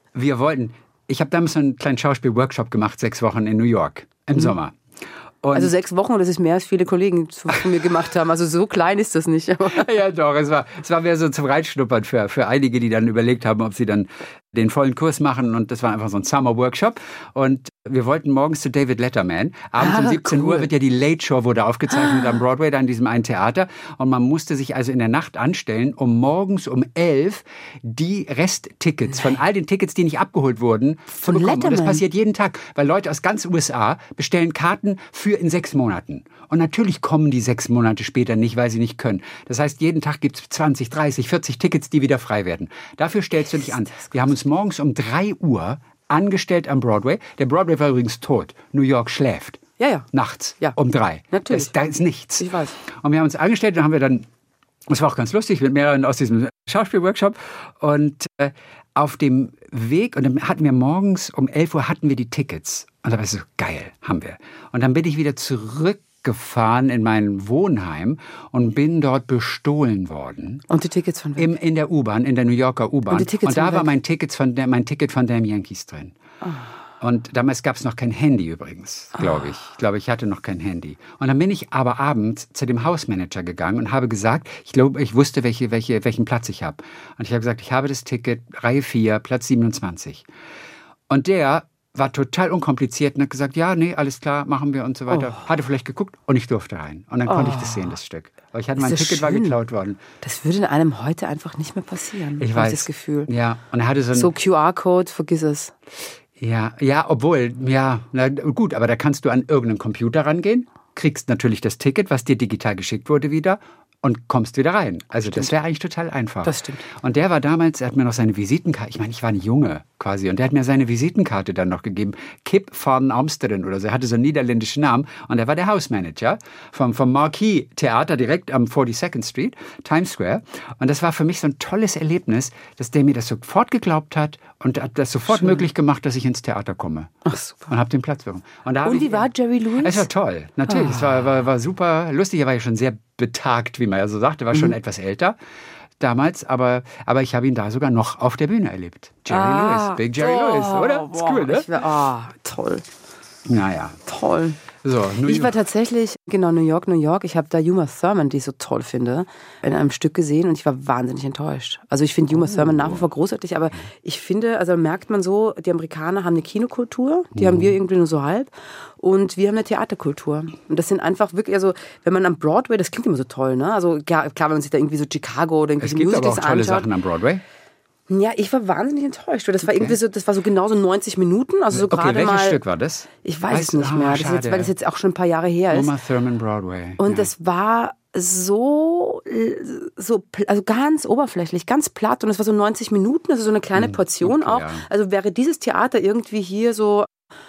Ich habe damals so einen kleinen Schauspiel-Workshop gemacht, 6 Wochen in New York im Sommer. Und also 6 Wochen, das ist mehr als viele Kollegen von mir gemacht haben. Also so klein ist das nicht. Ja doch, es war mehr so zum Reinschnuppern für einige, die dann überlegt haben, ob sie dann den vollen Kurs machen und das war einfach so ein Summer-Workshop und wir wollten morgens zu David Letterman. Abends um 17 Uhr wird ja die Late Show wurde aufgezeichnet am Broadway, da in diesem einen Theater und man musste sich also in der Nacht anstellen, um morgens um 11 die Resttickets von all den Tickets, die nicht abgeholt wurden, zu bekommen. Und das passiert jeden Tag, weil Leute aus ganz USA bestellen Karten für in 6 Monaten. Und natürlich kommen die 6 Monate später nicht, weil sie nicht können. Das heißt, jeden Tag gibt es 20, 30, 40 Tickets, die wieder frei werden. Dafür stellst du dich an. Wir haben uns morgens um 3 Uhr angestellt am Broadway. Der Broadway war übrigens tot. New York schläft. Ja. Nachts Ja. um 3. Natürlich. Da ist nichts. Ich weiß. Und wir haben uns angestellt und haben wir dann, das war auch ganz lustig, mit mehreren aus diesem Schauspielworkshop. Und auf dem Weg, und dann hatten wir morgens um 11 Uhr hatten wir die Tickets. Und da war ich so, geil, haben wir. Und dann bin ich wieder zurückgefahren in mein Wohnheim und bin dort bestohlen worden. Und die Tickets von wem? In der U-Bahn, in der New Yorker U-Bahn. Und da war mein Ticket von den Yankees drin. Oh. Und damals gab es noch kein Handy übrigens, glaube ich. Ich glaube, ich hatte noch kein Handy. Und dann bin ich aber abends zu dem Hausmanager gegangen und habe gesagt, ich glaube, ich wusste, welchen Platz ich habe. Und ich habe gesagt, ich habe das Ticket, Reihe 4, Platz 27. Und der war total unkompliziert und hat gesagt, ja, nee, alles klar, machen wir und so weiter. Hatte vielleicht geguckt und ich durfte rein. Und dann konnte ich das sehen, das Stück. Aber ich hatte mein Ticket war geklaut worden. Das würde einem heute einfach nicht mehr passieren. Ich weiß. Das Gefühl. Ja, und er hatte so QR-Code, vergiss es. Ja, obwohl, na gut, aber da kannst du an irgendeinen Computer rangehen, kriegst natürlich das Ticket, was dir digital geschickt wurde wieder und kommst wieder rein. Also das wäre eigentlich total einfach. Das stimmt. Und der war damals, er hat mir noch seine Visitenkarte, ich meine, ich war ein Junge quasi, und der hat mir seine Visitenkarte dann noch gegeben, Kip van Amsterdam oder so, er hatte so einen niederländischen Namen und er war der Hausmanager vom Marquis Theater direkt am 42nd Street, Times Square. Und das war für mich so ein tolles Erlebnis, dass der mir das sofort geglaubt hat und hat das sofort möglich gemacht, dass ich ins Theater komme. Ach, super. Und habe den Platz bekommen. Und wie war Jerry Lewis? Es war toll, natürlich. Es war super lustig. Er war ja schon sehr betagt, wie man ja so sagte, war schon etwas älter damals, aber ich habe ihn da sogar noch auf der Bühne erlebt. Jerry Lewis, Big Jerry Lewis, oder? Ist cool, ne? Toll. Naja. Toll. So, ich war tatsächlich, New York. Ich habe da Uma Thurman, die ich so toll finde, in einem Stück gesehen und ich war wahnsinnig enttäuscht. Also ich finde Uma Thurman nach wie vor großartig, aber ich finde, also merkt man so, die Amerikaner haben eine Kinokultur, die haben wir irgendwie nur so halb und wir haben eine Theaterkultur. Und das sind einfach wirklich, also wenn man am Broadway, das klingt immer so toll, ne? Also klar, wenn man sich da irgendwie so Chicago oder irgendwelche Musicals anschaut. Es gibt aber auch tolle Sachen am Broadway. Ja, ich war wahnsinnig enttäuscht. Das war irgendwie so, das war so genau so 90 Minuten. Also so gerade welches Stück war das? Ich weiß es nicht mehr. Weil das jetzt auch schon ein paar Jahre her ist. Uma Thurman Broadway. Und das war so, also ganz oberflächlich, ganz platt. Und es war so 90 Minuten, also so eine kleine Portion auch. Ja. Also wäre dieses Theater irgendwie hier so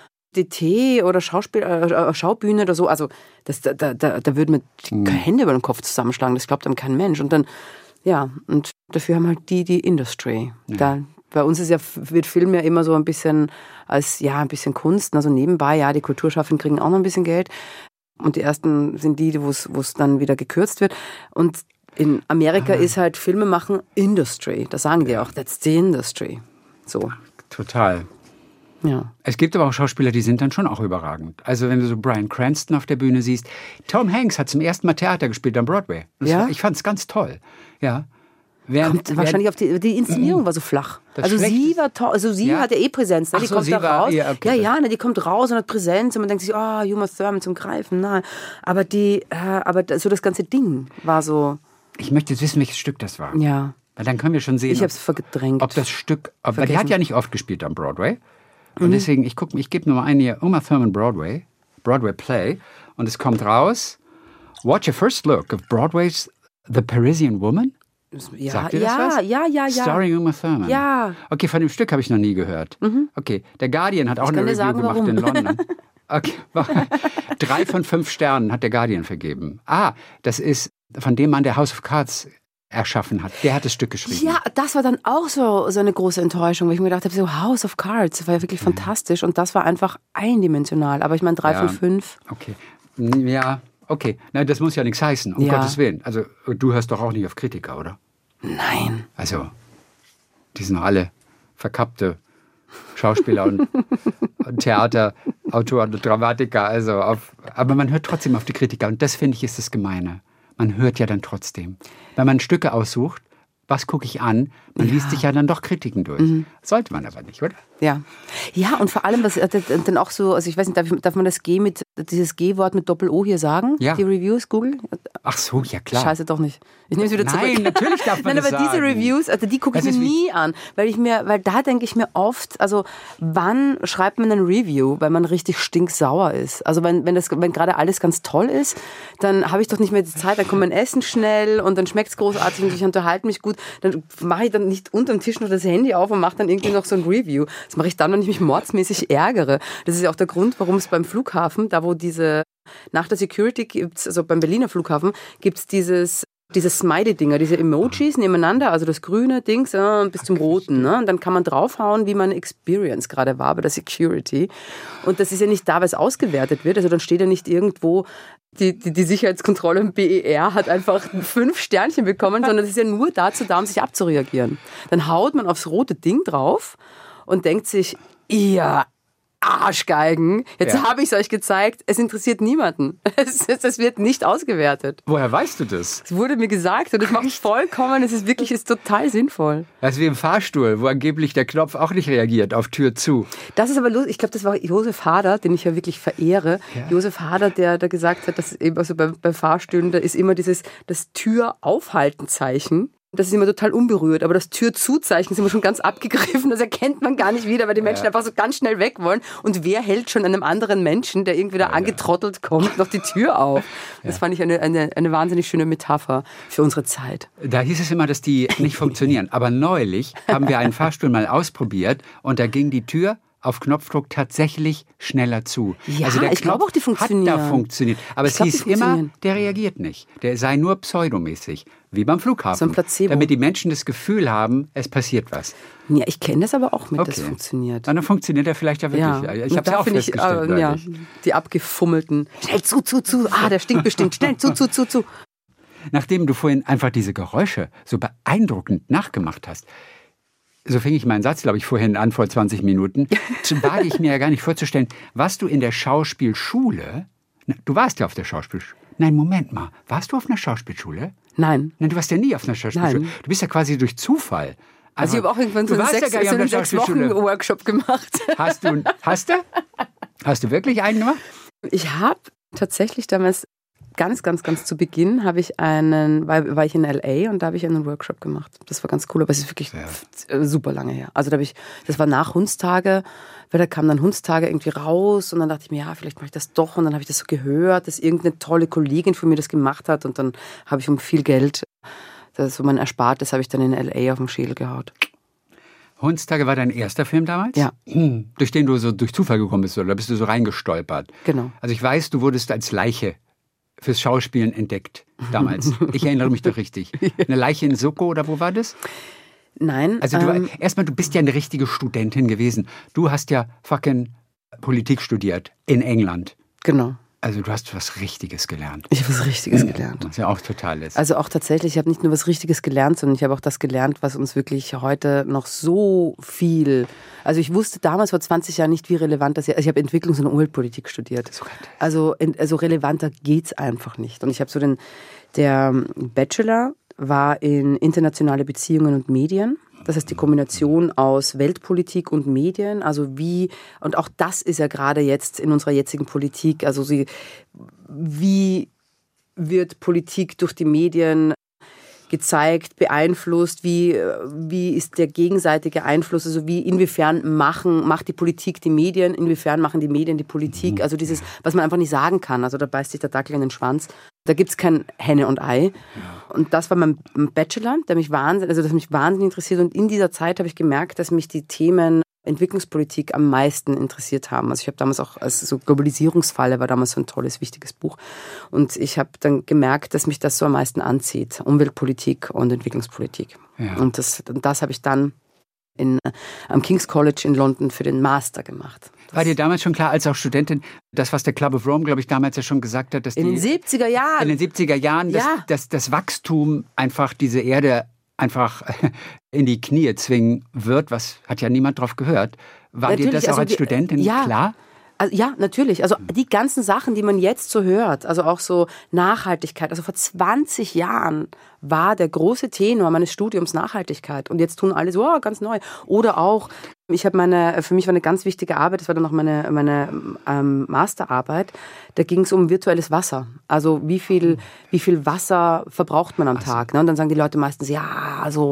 DT oder Schaubühne oder so, also da würden mir die Hände über den Kopf zusammenschlagen. Das glaubt einem kein Mensch. Und dann ja, und dafür haben halt die Industry. Ja. Bei uns wird Film ja immer so ein bisschen als, ein bisschen Kunst, also nebenbei, die Kulturschaffenden kriegen auch noch ein bisschen Geld. Und die ersten sind die, wo es dann wieder gekürzt wird. Und in Amerika ist halt Filme machen Industry. Das sagen die auch, that's the industry. So. Total. Ja. Es gibt aber auch Schauspieler, die sind dann schon auch überragend. Also wenn du so Bryan Cranston auf der Bühne siehst. Tom Hanks hat zum ersten Mal Theater gespielt am Broadway. Ich fand es ganz toll. Ja. Wahrscheinlich auf die Inszenierung war so flach. Also sie war toll. Also sie hat ja Präsenz. Ne? Die kommt da raus. Die kommt raus und hat Präsenz und man denkt sich, Uma Thurman zum Greifen. Nein. Aber so das ganze Ding war so. Ich möchte jetzt wissen, welches Stück das war. Ja. Weil dann können wir schon sehen, ich hab's verdrängt. Ob das Stück, weil die hat ja nicht oft gespielt am Broadway. Und deswegen, ich gebe nur mal ein hier, Uma Thurman Broadway Play. Und es kommt raus, watch a first look of Broadway's The Parisian Woman. Sagt ihr das was? Ja. Starring Uma Thurman. Ja. Okay, von dem Stück habe ich noch nie gehört. Okay, der Guardian hat auch eine Review gemacht in London. Okay, 3 von 5 Sternen hat der Guardian vergeben. Das ist von dem Mann, der House of Cards erschaffen hat. Der hat das Stück geschrieben. Ja, das war dann auch so eine große Enttäuschung, weil ich mir gedacht habe, so House of Cards, das war ja wirklich fantastisch und das war einfach eindimensional. Aber ich meine 3 von 5. Okay, ja, okay. Nein, das muss ja nichts heißen, um Gottes Willen. Also du hörst doch auch nicht auf Kritiker, oder? Nein. Also, die sind doch alle verkappte Schauspieler und Theaterautoren und Dramatiker. Also aber man hört trotzdem auf die Kritiker und das, finde ich, ist das Gemeine. Man hört ja dann trotzdem. Wenn man Stücke aussucht, was gucke ich an? Man liest sich ja dann doch Kritiken durch. Sollte man aber nicht, oder? Ja. Ja, und vor allem, was dann auch so, also ich weiß nicht, darf man dieses G-Wort mit Doppel-O hier sagen? Ja. Die Reviews, Google? Ach so, ja klar. Scheiße, doch nicht. Ich nehme es wieder zurück. Nein, natürlich darf man das Nein, aber sagen. diese Reviews, also die gucke ich mir nie an, weil da denke ich mir oft, also wann schreibt man ein Review, weil man richtig stinksauer ist? Also wenn gerade alles ganz toll ist, dann habe ich doch nicht mehr die Zeit, dann kommt mein Essen schnell und dann schmeckt es großartig und ich unterhalte mich gut, dann mache ich dann nicht unterm Tisch noch das Handy auf und mache dann irgendwie noch so ein Review. Das mache ich dann, wenn ich mich mordsmäßig ärgere. Das ist ja auch der Grund, warum es beim Flughafen, da wo nach der Security gibt's, also beim Berliner Flughafen, gibt's diese Smiley-Dinger, diese Emojis nebeneinander, also das grüne Dings bis zum roten. Ne? Und dann kann man draufhauen, wie meine Experience gerade war bei der Security. Und das ist ja nicht da, weil es ausgewertet wird. Also dann steht ja nicht irgendwo, die Sicherheitskontrolle im BER hat einfach 5 Sternchen bekommen, sondern es ist ja nur dazu da, um sich abzureagieren. Dann haut man aufs rote Ding drauf und denkt sich, ihr Arschgeigen, jetzt habe ich es euch gezeigt, es interessiert niemanden. Es wird nicht ausgewertet. Woher weißt du das? Es wurde mir gesagt und es macht vollkommen, es ist total sinnvoll. Das ist wie im Fahrstuhl, wo angeblich der Knopf auch nicht reagiert, auf Tür zu. Das ist aber lustig, ich glaube, das war Josef Hader, den ich ja wirklich verehre. Ja. Josef Hader, der gesagt hat, dass eben also bei Fahrstühlen, da ist immer das Tür-Aufhalten-Zeichen. Das ist immer total unberührt, aber das Tür-zu-Zeichen ist immer schon ganz abgegriffen, das erkennt man gar nicht wieder, weil die Menschen einfach so ganz schnell weg wollen. Und wer hält schon einem anderen Menschen, der irgendwie da angetrottelt kommt, noch die Tür auf? Das fand ich eine wahnsinnig schöne Metapher für unsere Zeit. Da hieß es immer, dass die nicht funktionieren. Aber neulich haben wir einen Fahrstuhl mal ausprobiert und da ging die Tür auf Knopfdruck tatsächlich schneller zu. Ja, also der ich glaube auch, die funktionieren. Hat da funktioniert. Aber es hieß immer, der reagiert nicht. Der sei nur pseudomäßig. Wie beim Flughafen. So ein Placebo. Damit die Menschen das Gefühl haben, es passiert was. Ja, ich kenne das aber auch das funktioniert. Dann funktioniert er vielleicht ja wirklich. Ja. Ich habe es ja auch festgestellt. Die abgefummelten. Schnell zu. Der stinkt bestimmt. Schnell zu. Nachdem du vorhin einfach diese Geräusche so beeindruckend nachgemacht hast, so fing ich meinen Satz, glaube ich, vorhin an, vor 20 Minuten, wage ich mir ja gar nicht vorzustellen, was du in der Schauspielschule, du warst ja auf der Schauspielschule. Nein, Moment mal, warst du auf einer Schauspielschule? Nein. Nein, du warst ja nie auf einer Schauspielschule. Nein. Du bist ja quasi durch Zufall. Also ich habe auch irgendwann so einen 6 Wochen Workshop gemacht. Hast du wirklich einen gemacht? Ich habe tatsächlich damals ganz zu Beginn war ich in L.A. und da habe ich einen Workshop gemacht. Das war ganz cool, aber es ist wirklich super lange her. Also das war nach Hundstage, weil da kam dann Hundstage irgendwie raus und dann dachte ich mir, ja, vielleicht mache ich das doch und dann habe ich das so gehört, dass irgendeine tolle Kollegin von mir das gemacht hat und dann habe ich um viel Geld, das so mein Erspartes, habe ich dann in L.A. auf den Schädel gehaut. Hundstage war dein erster Film damals? Ja. Durch den du so durch Zufall gekommen bist oder bist du so reingestolpert? Genau. Also ich weiß, du wurdest als Leiche fürs Schauspielen entdeckt damals. Ich erinnere mich doch richtig. Eine Leiche in Soko oder wo war das? Nein. Also du bist ja eine richtige Studentin gewesen. Du hast ja fucking Politik studiert in England. Genau. Also du hast was Richtiges gelernt. Ich habe was Richtiges gelernt. Was ja auch total ist. Also auch tatsächlich, ich habe nicht nur was Richtiges gelernt, sondern ich habe auch das gelernt, was uns wirklich heute noch so viel... Also ich wusste damals vor 20 Jahren nicht, wie relevant das ist. Also ich habe Entwicklungs- und Umweltpolitik studiert. Also relevanter geht's einfach nicht. Und ich habe der Bachelor war in internationale Beziehungen und Medien. Das heißt, die Kombination aus Weltpolitik und Medien, und auch das ist ja gerade jetzt in unserer jetzigen Politik, also wie wird Politik durch die Medien gezeigt, beeinflusst, wie ist der gegenseitige Einfluss, also inwiefern macht die Politik die Medien, inwiefern machen die Medien die Politik, also dieses, was man einfach nicht sagen kann, also da beißt sich der Dackel in den Schwanz, da gibt's kein Henne und Ei. Und das war mein Bachelor, das mich wahnsinnig interessiert und in dieser Zeit habe ich gemerkt, dass mich die Themen Entwicklungspolitik am meisten interessiert haben. Also ich habe damals auch, Globalisierungsfalle war damals so ein tolles, wichtiges Buch. Und ich habe dann gemerkt, dass mich das so am meisten anzieht. Umweltpolitik und Entwicklungspolitik. Ja. Und das habe ich dann am King's College in London für den Master gemacht. War dir damals schon klar, als auch Studentin, das, was der Club of Rome, glaube ich, damals ja schon gesagt hat, dass in den 70er Jahren, dass das Wachstum einfach diese Erde einfach in die Knie zwingen wird, was hat ja niemand drauf gehört. War dir das auch als Studentin klar? Also, ja, natürlich. Also die ganzen Sachen, die man jetzt so hört, also auch so Nachhaltigkeit. Also vor 20 Jahren war der große Tenor meines Studiums Nachhaltigkeit. Und jetzt tun alle so, oh, ganz neu. Oder auch, für mich war eine ganz wichtige Arbeit, das war dann auch meine Masterarbeit, da ging es um virtuelles Wasser. Also wie viel Wasser verbraucht man am Tag? Ne? Und dann sagen die Leute meistens, ja, also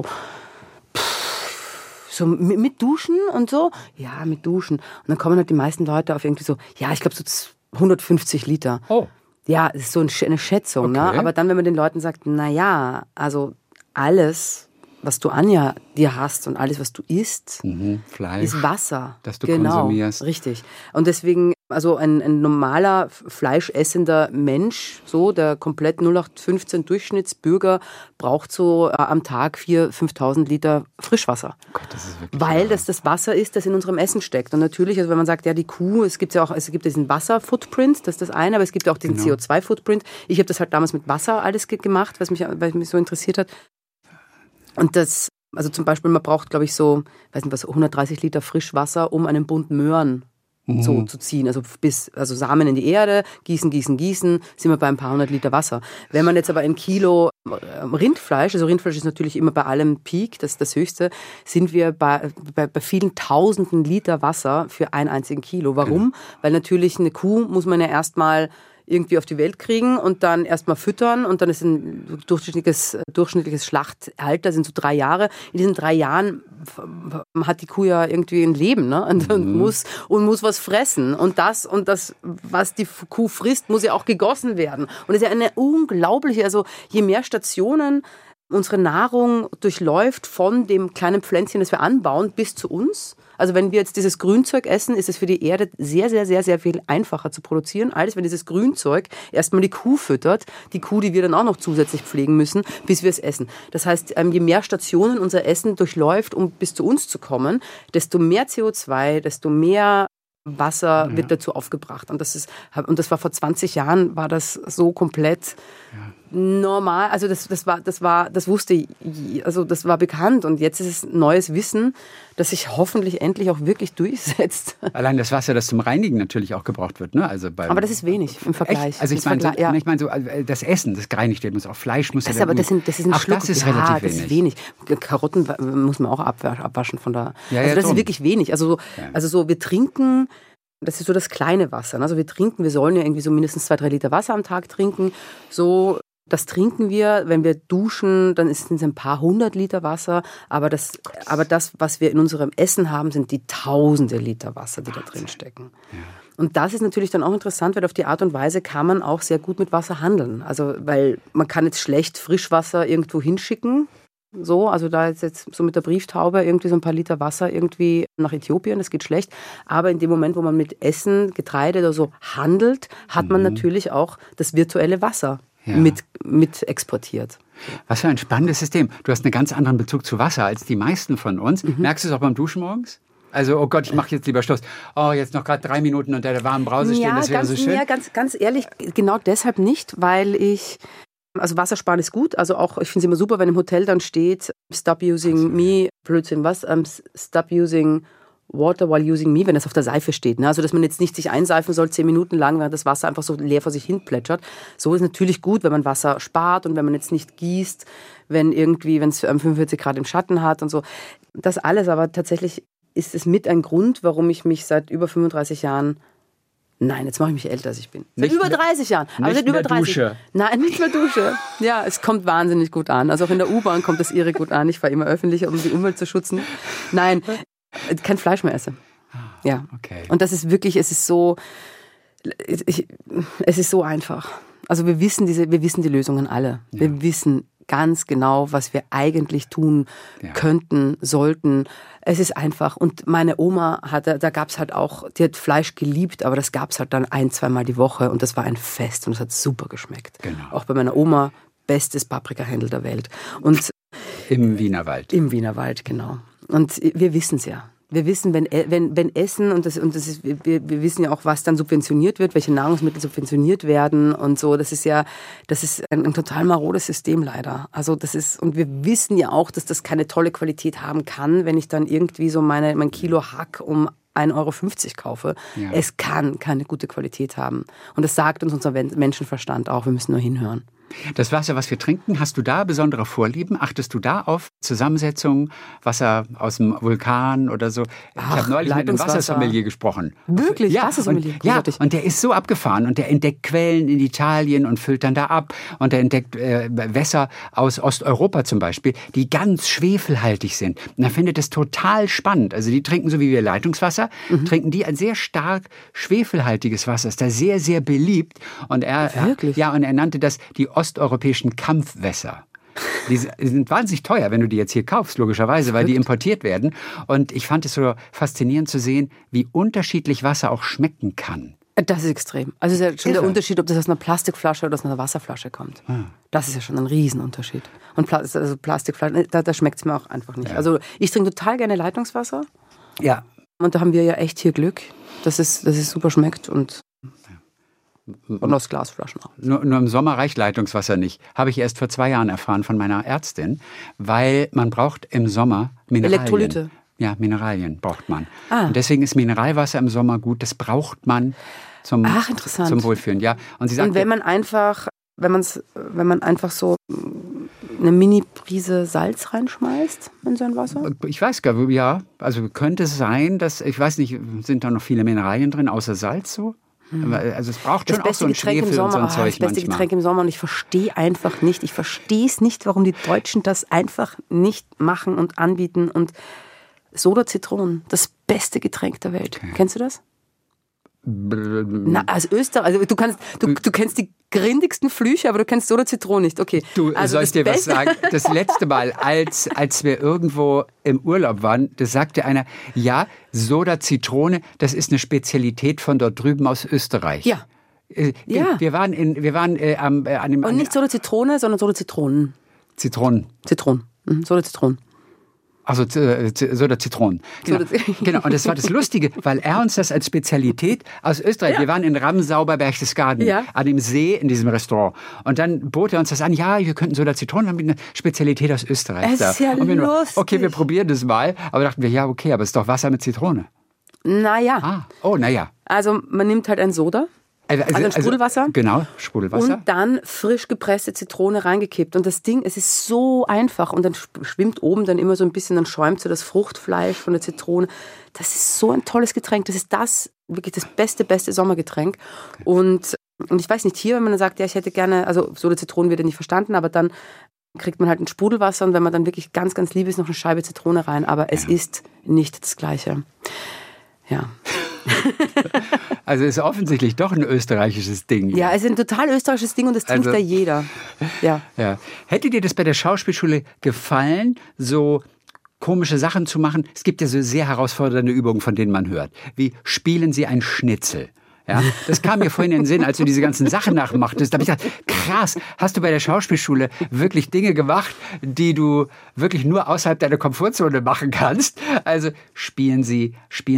so mit Duschen und so? Ja, mit Duschen. Und dann kommen halt die meisten Leute auf irgendwie so, ja, ich glaube so 150 Liter. Oh. Ja, das ist so eine Schätzung. Okay. Ne? Aber dann, wenn man den Leuten sagt, naja, also alles, was du an dir hast und alles, was du isst, Fleisch, ist Wasser. das du konsumierst. Richtig. Und deswegen, also ein normaler fleischessender Mensch, so der komplett 0815 Durchschnittsbürger, braucht so am Tag 4.000, 5.000 Liter Frischwasser. Gott, das ist wirklich Weil das Wasser ist, das in unserem Essen steckt. Und natürlich, also wenn man sagt, ja, die Kuh, es gibt diesen Wasser-Footprint, das ist das eine, aber es gibt ja auch diesen CO2-Footprint. Ich habe das halt damals mit Wasser alles gemacht, weil mich so interessiert hat. Und das, also zum Beispiel, man braucht, glaube ich, 130 Liter Frischwasser, um einen Bund Möhren so zu ziehen. Also Samen in die Erde, gießen, sind wir bei ein paar hundert Liter Wasser. Wenn man jetzt aber ein Kilo Rindfleisch, also Rindfleisch ist natürlich immer bei allem Peak, das ist das Höchste, sind wir bei vielen tausenden Liter Wasser für einen einzigen Kilo. Warum? Weil natürlich eine Kuh muss man ja erstmal irgendwie auf die Welt kriegen und dann erstmal füttern und dann ist ein durchschnittliches Schlachtalter, sind so 3 Jahre. In diesen 3 Jahren hat die Kuh ja irgendwie ein Leben, ne? Und muss was fressen. Und das, was die Kuh frisst, muss ja auch gegossen werden. Und das ist ja eine unglaubliche, also je mehr Stationen unsere Nahrung durchläuft von dem kleinen Pflänzchen, das wir anbauen, bis zu uns. Also wenn wir jetzt dieses Grünzeug essen, ist es für die Erde sehr, sehr, sehr, sehr viel einfacher zu produzieren, als wenn dieses Grünzeug erstmal die Kuh füttert, die Kuh, die wir dann auch noch zusätzlich pflegen müssen, bis wir es essen. Das heißt, je mehr Stationen unser Essen durchläuft, um bis zu uns zu kommen, desto mehr CO2, desto mehr Wasser wird dazu aufgebracht. Und das war vor 20 Jahren, war das so komplett normal. Also das war bekannt. Und jetzt ist es neues Wissen, das sich hoffentlich endlich auch wirklich durchsetzt. Allein das Wasser, das zum Reinigen natürlich auch gebraucht wird, ne? Also aber das ist wenig im Vergleich. Echt? Also ich meine so, das Essen, das gereinigt werden muss, auch Fleisch muss das das ist ein auch Schluck. das ist relativ das ist wenig. Karotten muss man auch abwaschen von da. Das ist wirklich wenig. Also wir trinken. Das ist so das kleine Wasser. Also wir sollen ja irgendwie so mindestens 2-3 Liter Wasser am Tag trinken. So, das trinken wir. Wenn wir duschen, dann sind es ein paar 100 Liter Wasser. Aber das, was wir in unserem Essen haben, sind die Tausende Liter Wasser, die da drin stecken. Ja. Und das ist natürlich dann auch interessant, weil auf die Art und Weise kann man auch sehr gut mit Wasser handeln. Also, weil man kann jetzt schlecht Frischwasser irgendwo hinschicken. So, also da jetzt so mit der Brieftaube irgendwie so ein paar Liter Wasser irgendwie nach Äthiopien, das geht schlecht. Aber in dem Moment, wo man mit Essen, Getreide oder so handelt, hat man natürlich auch das virtuelle Wasser mit exportiert. Was für ein spannendes System. Du hast einen ganz anderen Bezug zu Wasser als die meisten von uns. Merkst du es auch beim Duschen morgens? Also, oh Gott, ich mache jetzt lieber Schluss. Oh, jetzt noch gerade 3 Minuten unter der warmen Brause stehen, das wäre so schön. Ja, ganz ehrlich, genau deshalb nicht, weil also Wasser sparen ist gut, also auch, ich finde es immer super, wenn im Hotel dann steht, stop using me, Blödsinn, stop using water while using me, wenn das auf der Seife steht. Ne? Also, dass man jetzt nicht sich einseifen soll 10 Minuten lang, während das Wasser einfach so leer vor sich hin plätschert. So ist natürlich gut, wenn man Wasser spart und wenn man jetzt nicht gießt, wenn es 45 Grad im Schatten hat und so. Das alles, aber tatsächlich ist es mit ein Grund, warum ich mich seit über 35 Jahren Nein, jetzt mache ich mich älter, als ich bin. Seit über 30 Jahren. Aber seit über 30. Dusche. Nein, nicht mehr Dusche. Ja, es kommt wahnsinnig gut an. Also auch in der U-Bahn kommt das irre gut an. Ich fahre immer öffentlich, um die Umwelt zu schützen. Nein, kein Fleisch mehr esse. Ja. Okay. Und das ist wirklich, es ist so einfach. Also wir wissen die Lösungen alle. Ja. Wir wissen ganz genau, was wir eigentlich tun könnten, sollten. Es ist einfach. Und meine Oma da gab es halt auch, die hat Fleisch geliebt, aber das gab es halt dann 1-2 Mal die Woche und das war ein Fest und es hat super geschmeckt. Genau. Auch bei meiner Oma, bestes Paprikahändel der Welt. Und im Wienerwald. Im Wienerwald, genau. Und wir wissen es ja. Wir wissen, wenn Essen, wir wissen ja auch, was dann subventioniert wird, welche Nahrungsmittel subventioniert werden und so, das ist ein total marodes System leider. Also und wir wissen ja auch, dass das keine tolle Qualität haben kann, wenn ich dann irgendwie so mein Kilo Hack um 1,50 € kaufe. Ja. Es kann keine gute Qualität haben. Und das sagt uns unser Menschenverstand auch. Wir müssen nur hinhören. Das Wasser, was wir trinken, hast du da besondere Vorlieben? Achtest du da auf Zusammensetzung, Wasser aus dem Vulkan oder so? Ich habe neulich mit einem Wassersommelier gesprochen. Wirklich? Ja, Wassersommelier? Und der ist so abgefahren und der entdeckt Quellen in Italien und füllt dann da ab. Und der entdeckt Wässer aus Osteuropa zum Beispiel, die ganz schwefelhaltig sind. Und er findet das total spannend. Also die trinken so wie wir Leitungswasser, trinken die ein sehr stark schwefelhaltiges Wasser. Ist da sehr, sehr beliebt. Und Wirklich? Ja, und er nannte das die osteuropäischen Kampfwässer. Die sind wahnsinnig teuer, wenn du die jetzt hier kaufst, logischerweise, weil die importiert werden. Und ich fand es so faszinierend zu sehen, wie unterschiedlich Wasser auch schmecken kann. Das ist extrem. Also es ist ja schon der Unterschied, ob das aus einer Plastikflasche oder aus einer Wasserflasche kommt. Das ist ja schon ein Riesenunterschied. Und also Plastikflaschen, da schmeckt es mir auch einfach nicht. Ja. Also ich trinke total gerne Leitungswasser. Ja. Und da haben wir ja echt hier Glück, dass es super schmeckt und aus Glasflaschen auch. Nur im Sommer reicht Leitungswasser nicht. Habe ich erst vor 2 Jahren erfahren von meiner Ärztin, weil man braucht im Sommer Mineralien. Elektrolyte. Ja, Mineralien braucht man. Und deswegen ist Mineralwasser im Sommer gut. Das braucht man zum Wohlfühlen. Ja. Und sie sagt, und wenn man einfach so eine Mini-Prise Salz reinschmeißt in sein Wasser? Ich weiß gar nicht, ja. Also könnte es sein, dass, ich weiß nicht, sind da noch viele Mineralien drin, außer Salz so? Also es braucht schon auch so ein Schwefel und so ein Zeug manchmal. Das beste Getränk im Sommer und ich verstehe einfach nicht, warum die Deutschen das einfach nicht machen und anbieten. Und Soda Zitronen, das beste Getränk der Welt. Okay. Kennst du das? Na, als Österreich, also du kennst die grindigsten Flüche, aber du kennst Soda Zitronen nicht. Okay. Du, soll ich dir was sagen? Das letzte Mal, als wir irgendwo im Urlaub waren, da sagte einer, ja, Soda Zitrone, das ist eine Spezialität von dort drüben aus Österreich. Ja. Wir waren an dem... Und nicht Soda Zitrone, sondern Soda Zitronen. Zitronen. Soda Zitronen. Also Soda Zitronen. Genau. Und das war das Lustige, weil er uns das als Spezialität aus Österreich, wir waren in Ramsau bei Berchtesgaden, an dem See in diesem Restaurant. Und dann bot er uns das an, ja, wir könnten Soda Zitronen haben, eine Spezialität aus Österreich. Es ist ja lustig. Okay, wir probieren das mal. Aber dachten wir, ja, okay, aber es ist doch Wasser mit Zitrone. Naja. Naja. Also man nimmt halt ein Soda. Also ein Sprudelwasser. Genau, Sprudelwasser. Und dann frisch gepresste Zitrone reingekippt. Und das Ding, es ist so einfach. Und dann schwimmt oben dann immer so ein bisschen, dann schäumt so das Fruchtfleisch von der Zitrone. Das ist so ein tolles Getränk. Das ist wirklich das beste Sommergetränk. Okay. Und ich weiß nicht, hier, wenn man dann sagt, ja, ich hätte gerne, also Soda Zitronen wird ja nicht verstanden, aber dann kriegt man halt ein Sprudelwasser und wenn man dann wirklich ganz, ganz lieb ist, noch eine Scheibe Zitrone rein. Aber es ist nicht das Gleiche. Ja. Also es ist offensichtlich doch ein österreichisches Ding. Ja, es ist ein total österreichisches Ding und das trinkt da jeder. Ja. Hätte dir das bei der Schauspielschule gefallen, so komische Sachen zu machen? Es gibt ja so sehr herausfordernde Übungen, von denen man hört. Wie spielen Sie ein Schnitzel? Ja, das kam mir vorhin in den Sinn, als du diese ganzen Sachen nachmachtest. Da habe ich gedacht, krass, hast du bei der Schauspielschule wirklich Dinge gemacht, die du wirklich nur außerhalb deiner Komfortzone machen kannst? Also spielen Sie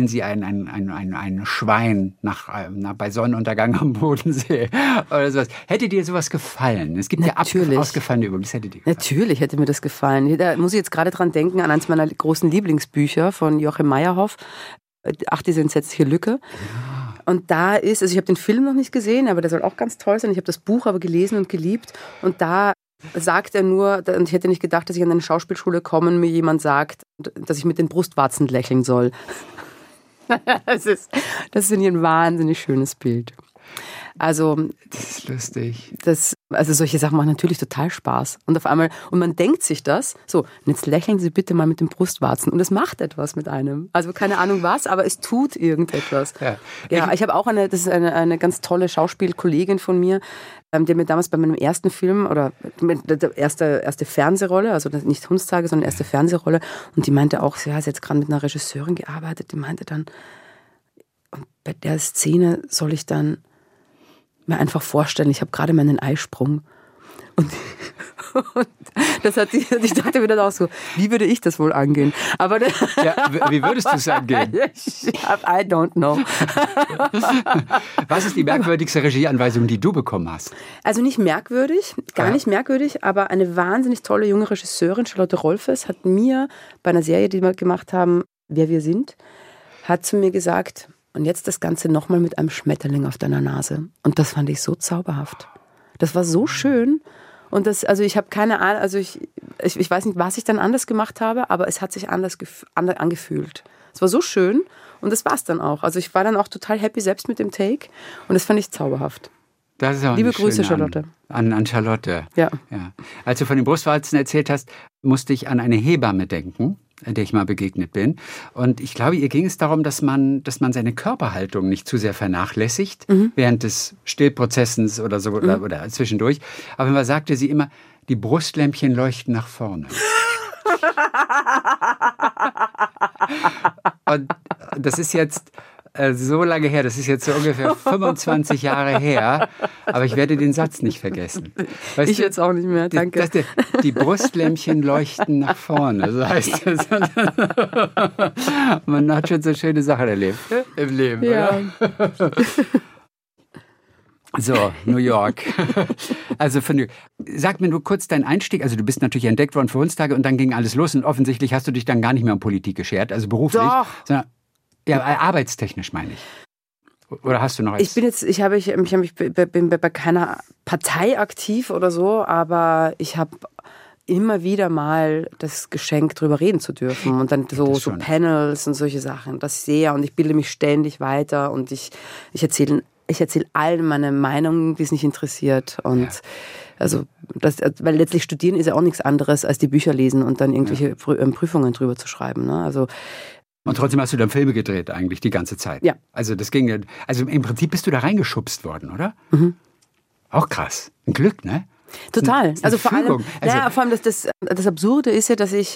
ein Schwein bei Sonnenuntergang am Bodensee oder sowas. Hätte dir sowas gefallen? Es gibt ja ausgefallene Übungen. Das hätte dir gefallen. Natürlich hätte mir das gefallen. Da muss ich jetzt gerade dran denken an eines meiner großen Lieblingsbücher von Joachim Meyerhoff. Ach, diese entsetzliche Lücke. Und da ist, also ich habe den Film noch nicht gesehen, aber der soll auch ganz toll sein. Ich habe das Buch aber gelesen und geliebt. Und da sagt er nur, und ich hätte nicht gedacht, dass ich an eine Schauspielschule komme und mir jemand sagt, dass ich mit den Brustwarzen lächeln soll. Das ist ein wahnsinnig schönes Bild. Also, das ist lustig. Also solche Sachen machen natürlich total Spaß. Und auf einmal, und man denkt sich das, so, und jetzt lächeln Sie bitte mal mit den Brustwarzen. Und es macht etwas mit einem. Also keine Ahnung was, aber es tut irgendetwas. Ja, ich habe auch das ist eine ganz tolle Schauspielkollegin von mir, die mir damals bei meinem ersten Film, oder der erste Fernsehrolle, also nicht Hundstage, sondern erste Fernsehrolle, und die meinte auch, sie hat jetzt gerade mit einer Regisseurin gearbeitet, die meinte dann, und bei der Szene soll ich dann mir einfach vorstellen, ich habe gerade meinen Eisprung. Und das hat ich dachte mir dann auch so, wie würde ich das wohl angehen? Aber wie würdest du es angehen? I don't know. Was ist die merkwürdigste Regieanweisung, die du bekommen hast? Also nicht merkwürdig, nicht merkwürdig, aber eine wahnsinnig tolle junge Regisseurin, Charlotte Rolfes, hat mir bei einer Serie, die wir gemacht haben, Wer wir sind, hat zu mir gesagt, und jetzt das Ganze nochmal mit einem Schmetterling auf deiner Nase. Und das fand ich so zauberhaft. Das war so schön. Und also ich habe keine Ahnung, also ich weiß nicht, was ich dann anders gemacht habe, aber es hat sich anders angefühlt. Es war so schön und das war es dann auch. Also ich war dann auch total happy selbst mit dem Take und das fand ich zauberhaft. Das ist auch Liebe Grüße, Charlotte. An Charlotte. Ja. Als du von den Brustwarzen erzählt hast, musste ich an eine Hebamme denken, der ich mal begegnet bin. Und ich glaube, ihr ging es darum, dass man seine Körperhaltung nicht zu sehr vernachlässigt während des Stillprozessens oder so oder zwischendurch. Aber man sagte sie immer, die Brustlämpchen leuchten nach vorne. Und das ist jetzt so lange her, das ist jetzt so ungefähr 25 Jahre her, aber ich werde den Satz nicht vergessen. Weißt ich jetzt auch nicht mehr, danke. Die Brustlämpchen leuchten nach vorne, so heißt es. Man hat schon so schöne Sachen erlebt im Leben, ja. Oder? So, New York. Also sag mir nur kurz deinen Einstieg. Also du bist natürlich entdeckt worden für Hundstage und dann ging alles los und offensichtlich hast du dich dann gar nicht mehr um Politik geschert, also beruflich, Doch. sondern arbeitstechnisch meine ich. Oder hast du noch Ich bin bei keiner Partei aktiv oder so, aber ich habe immer wieder mal das Geschenk, drüber reden zu dürfen und dann so Panels und solche Sachen. Das sehr und ich bilde mich ständig weiter und ich erzähle allen meine Meinung, die es nicht interessiert und also weil letztlich studieren ist ja auch nichts anderes als die Bücher lesen und dann irgendwelche Prüfungen drüber zu schreiben. Ne? Also und trotzdem hast du dann Filme gedreht eigentlich die ganze Zeit. Ja. Also im Prinzip bist du da reingeschubst worden, oder? Mhm. Auch krass. Ein Glück, ne? Total. Also vor allem das Absurde ist ja, dass ich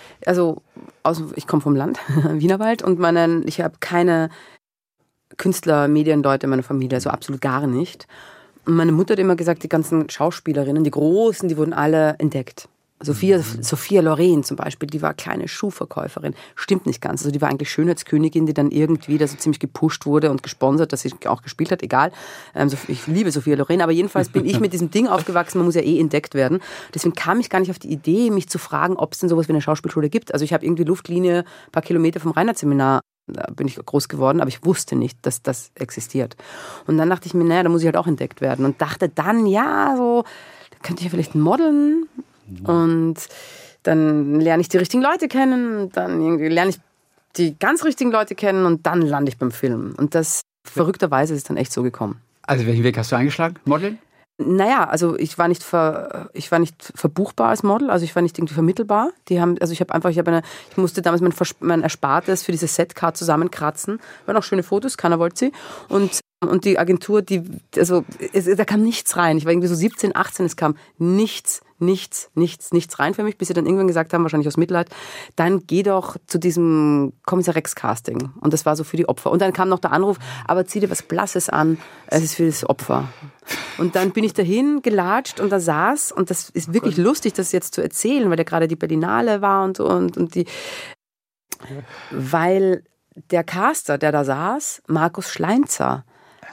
komme vom Land, Wienerwald, und ich habe keine Künstler, Medienleute in meiner Familie, also absolut gar nicht. Und meine Mutter hat immer gesagt, die ganzen Schauspielerinnen, die Großen, die wurden alle entdeckt. Sophia Loren zum Beispiel, die war kleine Schuhverkäuferin. Stimmt nicht ganz. Also die war eigentlich Schönheitskönigin, die dann irgendwie da so ziemlich gepusht wurde und gesponsert, dass sie auch gespielt hat. Egal. Ich liebe Sophia Loren, aber jedenfalls bin ich mit diesem Ding aufgewachsen, man muss ja entdeckt werden. Deswegen kam ich gar nicht auf die Idee, mich zu fragen, ob es denn sowas wie eine Schauspielschule gibt. Also ich habe irgendwie Luftlinie ein paar Kilometer vom Reinhardt-Seminar, da bin ich groß geworden, aber ich wusste nicht, dass das existiert. Und dann dachte ich mir, da muss ich halt auch entdeckt werden. Und dachte dann, da könnte ich ja vielleicht modeln. Und dann lerne ich die richtigen Leute kennen, dann irgendwie lerne ich die ganz richtigen Leute kennen und dann lande ich beim Film. Und das verrückterweise ist dann echt so gekommen. Also welchen Weg hast du eingeschlagen? Modeln? Naja, also ich war nicht verbuchbar als Model, also ich war nicht irgendwie vermittelbar. Ich musste damals mein Erspartes für diese Setcard zusammenkratzen. Waren auch schöne Fotos, keiner wollte sie. Und die Agentur, da kam nichts rein. Ich war irgendwie so 17, 18, es kam nichts rein für mich, bis sie dann irgendwann gesagt haben, wahrscheinlich aus Mitleid, dann geh doch zu diesem Kommissar Rex Casting. Und das war so für die Opfer. Und dann kam noch der Anruf, aber zieh dir was Blasses an, es ist für das Opfer. Und dann bin ich dahin gelatscht und da saß, und das ist wirklich lustig, das jetzt zu erzählen, weil da gerade die Berlinale war weil der Caster, der da saß, Markus Schleinzer,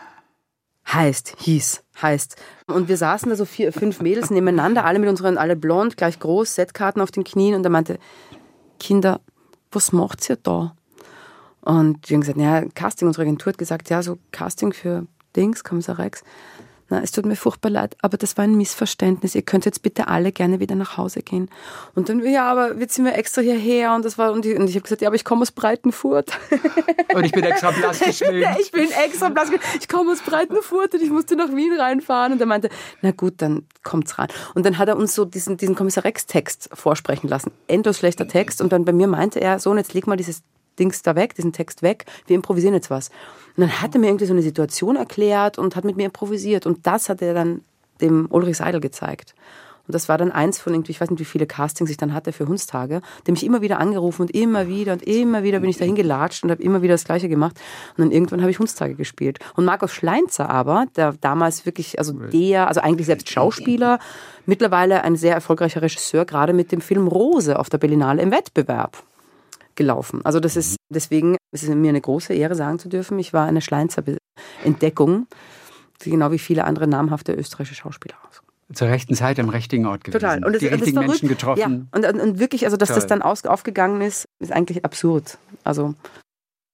heißt. Und wir saßen da so 4, 5 Mädels nebeneinander, alle blond, gleich groß, Setkarten auf den Knien, und er meinte, Kinder, was macht's ihr da? Und wir haben gesagt, Casting, unsere Agentur hat gesagt, so Casting für Kommissar Rex. Na, es tut mir furchtbar leid, aber das war ein Missverständnis. Ihr könnt jetzt bitte alle gerne wieder nach Hause gehen. Und dann, aber jetzt sind wir extra hierher. Und ich habe gesagt, aber ich komme aus Breitenfurt. Und ich bin extra blass geschminkt. Ich komme aus Breitenfurt und ich musste nach Wien reinfahren. Und er meinte, na gut, dann kommt's rein. Und dann hat er uns so diesen Kommissar Rex-Text vorsprechen lassen. Endlos schlechter Text. Und dann bei mir meinte er, so, und jetzt leg mal dieses Dings da weg, diesen Text weg, wir improvisieren jetzt was. Und dann hat er mir irgendwie so eine Situation erklärt und hat mit mir improvisiert, und das hat er dann dem Ulrich Seidel gezeigt. Und das war dann eins von irgendwie, ich weiß nicht, wie viele Castings ich dann hatte für Hundstage, der mich immer wieder angerufen und immer wieder bin ich dahin gelatscht und habe immer wieder das Gleiche gemacht. Und dann irgendwann habe ich Hundstage gespielt. Und Markus Schleinzer aber, der damals wirklich, also eigentlich selbst Schauspieler, mittlerweile ein sehr erfolgreicher Regisseur, gerade mit dem Film Rose auf der Berlinale im Wettbewerb gelaufen. Also deswegen ist es mir eine große Ehre, sagen zu dürfen, ich war eine Schleinzer-Entdeckung, genau wie viele andere namhafte österreichische Schauspieler. Zur rechten Zeit am richtigen Ort gewesen. Total. Und die richtigen Menschen getroffen. Ja. Und wirklich, also dass das dann aufgegangen ist eigentlich absurd. Also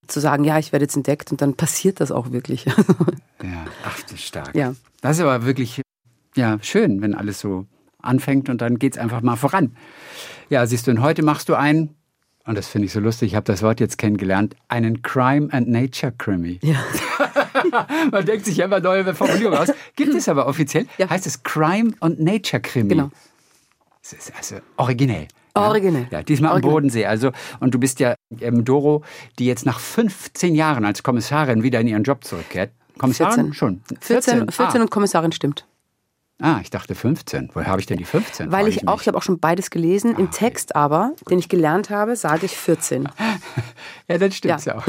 zu sagen, ja, ich werde jetzt entdeckt und dann passiert das auch wirklich. Ja, ach, das ist stark. Ja. Das ist aber wirklich schön, wenn alles so anfängt und dann geht es einfach mal voran. Ja, siehst du, und heute machst du einen, und das finde ich so lustig, ich habe das Wort jetzt kennengelernt, einen Crime and Nature Krimi. Ja. Man denkt sich ja immer neue Formulierungen aus. Gibt es aber offiziell, heißt es Crime und Nature Krimi. Genau. Das ist also originell. Originell. Ja, diesmal am Bodensee. Also, und du bist ja Doro, die jetzt nach 15 Jahren als Kommissarin wieder in ihren Job zurückkehrt. Kommissarin? 14. Schon. 14 und Kommissarin stimmt. Ich dachte 15. Woher habe ich denn die 15? Weil ich habe auch schon beides gelesen. Im Text aber, den ich gelernt habe, sage ich 14. Ja, dann stimmt's ja auch.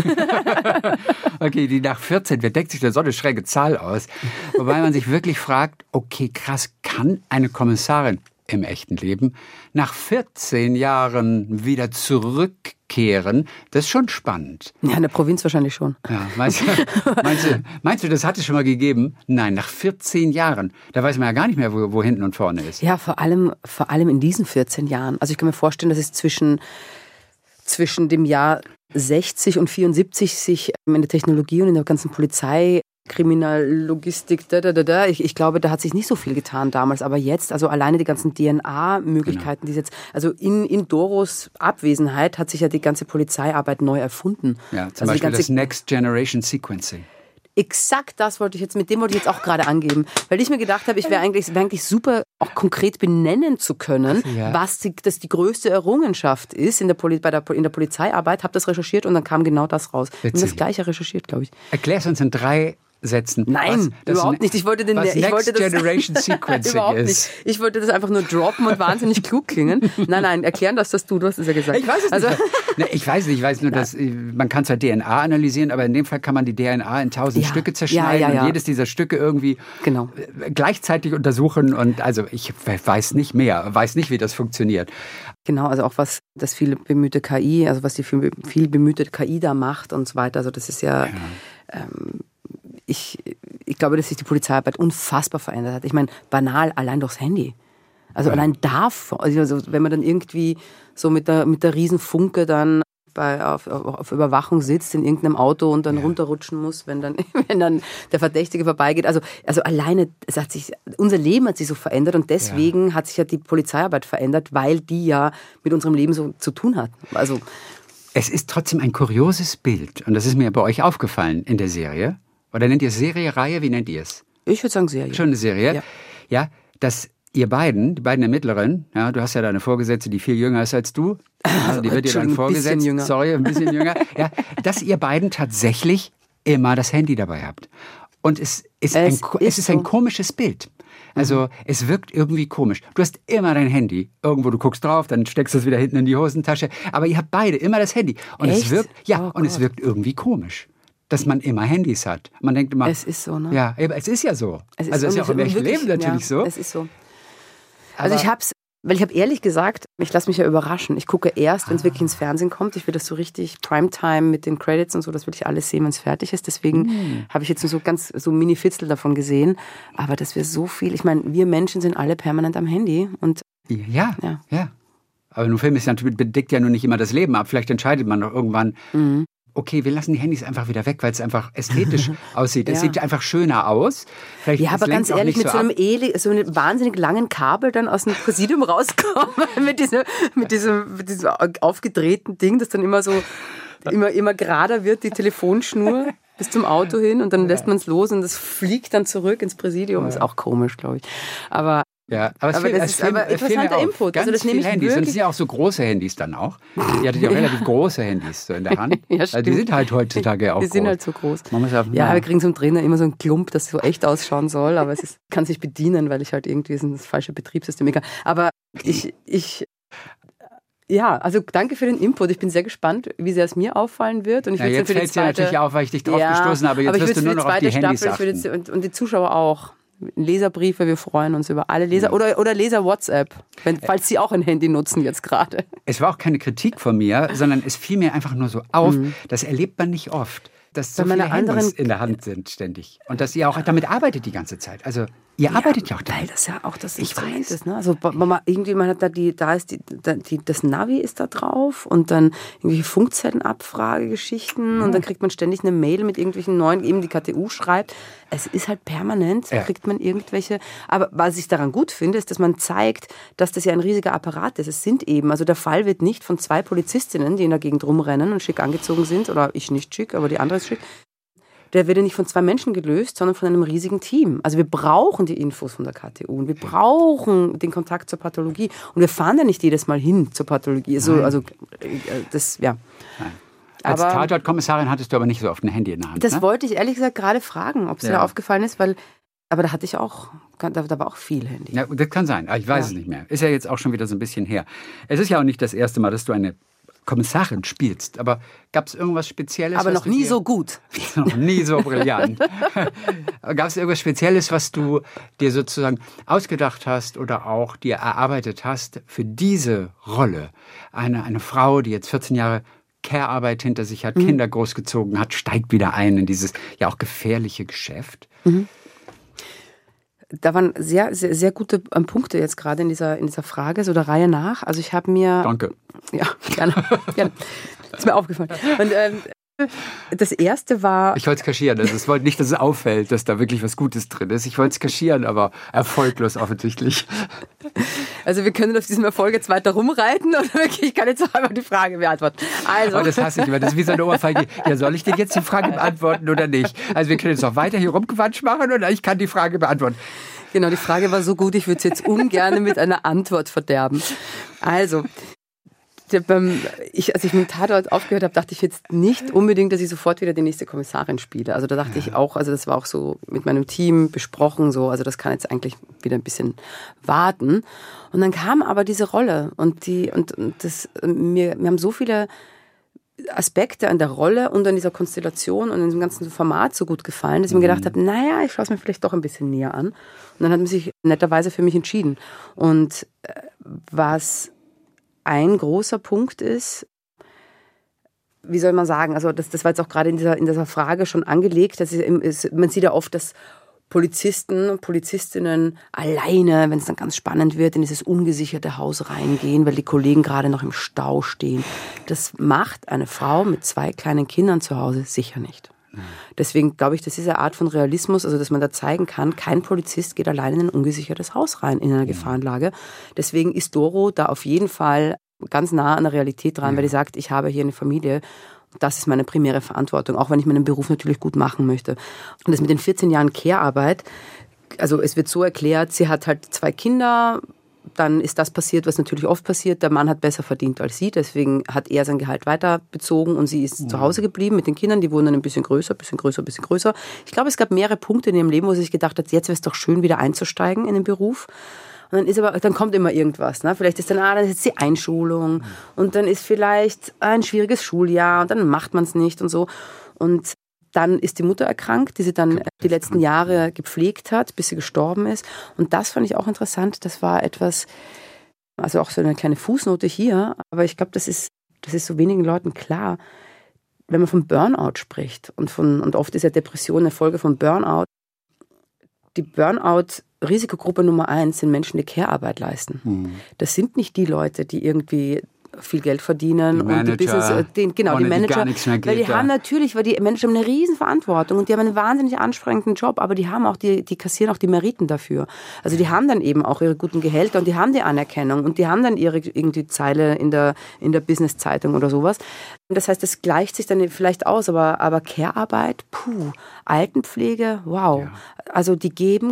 Okay, die nach 14, wer denkt sich denn so eine schräge Zahl aus? Wobei man sich wirklich fragt, okay, krass, kann eine Kommissarin im echten Leben nach 14 Jahren wieder zurückkehren? Das ist schon spannend. Ja, in der Provinz wahrscheinlich schon. Ja, meinst du, das hat es schon mal gegeben? Nein, nach 14 Jahren. Da weiß man ja gar nicht mehr, wo hinten und vorne ist. Ja, vor allem in diesen 14 Jahren. Also ich kann mir vorstellen, dass es zwischen dem Jahr 60 und 74 sich in der Technologie und in der ganzen Polizei, Kriminallogistik, Ich glaube, da hat sich nicht so viel getan damals, aber jetzt, also alleine die ganzen DNA-Möglichkeiten, die jetzt, also in Doros Abwesenheit hat sich ja die ganze Polizeiarbeit neu erfunden. Ja, zum Beispiel das Next Generation Sequencing. Exakt das mit dem wollte ich jetzt auch gerade angeben, weil ich mir gedacht habe, es wäre eigentlich super, auch konkret benennen zu können, was die größte Errungenschaft ist in der Polizeiarbeit. Habe das recherchiert und dann kam genau das raus. Witzig. Und das Gleiche recherchiert, glaube ich. Erklär es uns in 3 Sätzen. Nein, überhaupt nicht. Ich wollte Next Generation Sequencing überhaupt ist. Nicht. Ich wollte das einfach nur droppen und wahnsinnig klug klingen. Nein, erklären das du hast es ja gesagt. Ich weiß es nicht. Ich weiß nicht. Ich weiß nur, dass man kann zwar DNA analysieren, aber in dem Fall kann man die DNA in 1000 Stücke zerschneiden und jedes dieser Stücke irgendwie gleichzeitig untersuchen. Und also ich weiß nicht mehr, weiß nicht, wie das funktioniert. Genau, also auch was das viel bemühte KI, also was die viel bemühte KI da macht und so weiter. Also das ist ja. Ich glaube, dass sich die Polizeiarbeit unfassbar verändert hat. Ich meine, banal, allein durchs Handy. Also allein davon, also wenn man dann irgendwie so mit der Riesenfunke dann auf Überwachung sitzt in irgendeinem Auto und dann runterrutschen muss, wenn dann der Verdächtige vorbeigeht. Also alleine, unser Leben hat sich so verändert und deswegen hat sich ja die Polizeiarbeit verändert, weil die ja mit unserem Leben so zu tun hat. Also es ist trotzdem ein kurioses Bild und das ist mir bei euch aufgefallen in der Serie. Oder nennt ihr es Serie, Reihe? Wie nennt ihr es? Ich würde sagen Serie. Schon eine Serie? Ja, dass ihr die beiden Ermittlerinnen, du hast ja deine Vorgesetzte, die viel jünger ist als du, die wird dir dann vorgesetzt, ein bisschen jünger, dass ihr beiden tatsächlich immer das Handy dabei habt. Und es ist ein komisches Bild. Also es wirkt irgendwie komisch. Du hast immer dein Handy. Irgendwo, du guckst drauf, dann steckst du es wieder hinten in die Hosentasche. Aber ihr habt beide immer das Handy. Und es wirkt irgendwie komisch, dass man immer Handys hat. Man denkt immer, es ist so, ne? Ja, es ist ja so. Es ist ja auch im echten Leben natürlich so. Es ist so. Also ich habe ehrlich gesagt, ich lasse mich ja überraschen. Ich gucke erst, wenn es wirklich ins Fernsehen kommt. Ich will das so richtig Primetime mit den Credits und so, das will ich alles sehen, wenn es fertig ist. Deswegen habe ich jetzt nur so Mini-Fitzel davon gesehen. Aber dass wir so viel, ich meine, wir Menschen sind alle permanent am Handy. Und ja. Aber ein Film bedeckt ja nur nicht immer das Leben ab. Vielleicht entscheidet man doch irgendwann, okay, wir lassen die Handys einfach wieder weg, weil es einfach ästhetisch aussieht. Es sieht einfach schöner aus. Vielleicht aber ganz ehrlich, mit so einem wahnsinnig langen Kabel dann aus dem Präsidium rauskommen, mit diesem aufgedrehten Ding, das dann immer so immer gerader wird, die Telefonschnur bis zum Auto hin und dann lässt man es los und das fliegt dann zurück ins Präsidium. Ist auch komisch, glaube ich. Aber das ist aber interessanter Input. Ganz also das viele Handys. Und es sind ja auch so große Handys dann auch. Ihr hattet ja auch relativ große Handys so in der Hand. Also die sind halt heutzutage auch groß. Die sind halt so groß. Wir kriegen so einen Trainer immer so einen Klump, das so echt ausschauen soll, aber kann sich bedienen, weil ich halt irgendwie das falsche Betriebssystem. Aber also danke für den Input. Ich bin sehr gespannt, wie sehr es mir auffallen wird. Und ich jetzt fällt es dir natürlich auf, weil ich dich drauf gestoßen habe. Jetzt wirst du nur noch auf die Handys achten. Und die Zuschauer auch. Leserbriefe, wir freuen uns über alle Leser oder Leser-WhatsApp, falls sie auch ein Handy nutzen jetzt gerade. Es war auch keine Kritik von mir, sondern es fiel mir einfach nur so auf, das erlebt man nicht oft, dass so viele Handys in der Hand sind ständig. Und dass ihr auch damit arbeitet die ganze Zeit. Also ihr arbeitet ja auch damit. Weil das ja auch das Instrument ist. Ne? Also irgendjemand hat das Navi ist da drauf und dann irgendwelche Funkzellenabfragegeschichten und dann kriegt man ständig eine Mail mit irgendwelchen neuen, eben die KTU schreibt. Es ist halt permanent, kriegt man irgendwelche. Aber was ich daran gut finde, ist, dass man zeigt, dass das ja ein riesiger Apparat ist. Es sind eben, also der Fall wird nicht von 2 Polizistinnen, die in der Gegend rumrennen und schick angezogen sind, oder ich nicht schick, aber die andere ist schick. Der wird ja nicht von 2 Menschen gelöst, sondern von einem riesigen Team. Also wir brauchen die Infos von der KTU und wir brauchen den Kontakt zur Pathologie. Und wir fahren ja nicht jedes Mal hin zur Pathologie. Also das, ja. Nein. Als Tatort-Kommissarin hattest du aber nicht so oft ein Handy in der Hand. Das wollte ich ehrlich gesagt gerade fragen, ob es dir aufgefallen ist, aber da hatte ich auch, da war auch viel Handy. Ja, das kann sein, aber ich weiß es nicht mehr. Ist ja jetzt auch schon wieder so ein bisschen her. Es ist ja auch nicht das erste Mal, dass du eine Kommissarin spielst, aber gab es irgendwas Spezielles? Aber noch nie so gut. Noch nie so brillant. Gab es irgendwas Spezielles, was du dir sozusagen ausgedacht hast oder auch dir erarbeitet hast für diese Rolle? Eine Frau, die jetzt 14 Jahre Care-Arbeit hinter sich hat, Kinder großgezogen hat, steigt wieder ein in dieses ja auch gefährliche Geschäft. Da waren sehr, sehr, sehr gute Punkte jetzt gerade in dieser Frage, so der Reihe nach. Also ich habe mir... Danke. Ja, gerne. Ist mir aufgefallen. Und das erste war... Ich wollte es kaschieren. Also ich wollte nicht, dass es auffällt, dass da wirklich was Gutes drin ist. Ich wollte es kaschieren, aber erfolglos offensichtlich. Also wir können auf diesem Erfolg jetzt weiter rumreiten oder wirklich, ich kann jetzt auch einmal die Frage beantworten. Also. Oh, das hasse ich immer. Das ist wie so eine Ohrfeige. Ja, soll ich dir jetzt die Frage beantworten oder nicht? Also wir können jetzt noch weiter hier rumquatsch machen oder ich kann die Frage beantworten. Genau, die Frage war so gut, ich würde es jetzt ungern mit einer Antwort verderben. Also, als ich mit dem Tatort aufgehört habe, dachte ich jetzt nicht unbedingt, dass ich sofort wieder die nächste Kommissarin spiele. Also da dachte ich auch, also das war auch so mit meinem Team besprochen, so, also das kann jetzt eigentlich wieder ein bisschen warten. Und dann kam aber diese Rolle und mir haben so viele Aspekte an der Rolle und an dieser Konstellation und in diesem ganzen Format so gut gefallen, dass ich mir gedacht habe, naja, ich schaue es mir vielleicht doch ein bisschen näher an. Und dann hat man sich netterweise für mich entschieden. Und was ein großer Punkt ist, wie soll man sagen, also das war jetzt auch gerade in dieser Frage schon angelegt, man sieht ja oft, dass Polizisten und Polizistinnen alleine, wenn es dann ganz spannend wird, in dieses ungesicherte Haus reingehen, weil die Kollegen gerade noch im Stau stehen. Das macht eine Frau mit 2 kleinen Kindern zu Hause sicher nicht. Deswegen glaube ich, das ist eine Art von Realismus, also dass man da zeigen kann, kein Polizist geht allein in ein ungesichertes Haus rein in einer Gefahrenlage. Deswegen ist Doro da auf jeden Fall ganz nah an der Realität dran, weil die sagt, ich habe hier eine Familie. Das ist meine primäre Verantwortung, auch wenn ich meinen Beruf natürlich gut machen möchte. Und das mit den 14 Jahren Care-Arbeit, also es wird so erklärt, sie hat halt 2 Kinder, dann ist das passiert, was natürlich oft passiert. Der Mann hat besser verdient als sie, deswegen hat er sein Gehalt weiter bezogen und sie ist zu Hause geblieben mit den Kindern. Die wurden dann ein bisschen größer. Ich glaube, es gab mehrere Punkte in ihrem Leben, wo sie sich gedacht hat, jetzt wäre es doch schön, wieder einzusteigen in den Beruf. Und dann kommt immer irgendwas. Ne? Vielleicht ist dann ist jetzt die Einschulung und dann ist vielleicht ein schwieriges Schuljahr und dann macht man es nicht und so. Und dann ist die Mutter erkrankt, die sie dann die letzten Jahre gepflegt hat, bis sie gestorben ist. Und das fand ich auch interessant. Das war etwas, also auch so eine kleine Fußnote hier, aber ich glaube, das ist so wenigen Leuten klar, wenn man von Burnout spricht und oft ist ja Depression eine Folge von Burnout. Die Burnout-Risikogruppe Nummer 1 sind Menschen, die Care-Arbeit leisten. Das sind nicht die Leute, die irgendwie viel Geld verdienen die Manager, und die Manager, weil die haben natürlich, weil die Manager haben eine riesen Verantwortung und die haben einen wahnsinnig anstrengenden Job, aber die haben auch die kassieren auch die Meriten dafür. Also die haben dann eben auch ihre guten Gehälter und die haben die Anerkennung und die haben dann ihre irgendwie Zeile in der Business-Zeitung oder sowas. Das heißt, das gleicht sich dann vielleicht aus, aber Care-Arbeit, Altenpflege, wow. Ja. Also die geben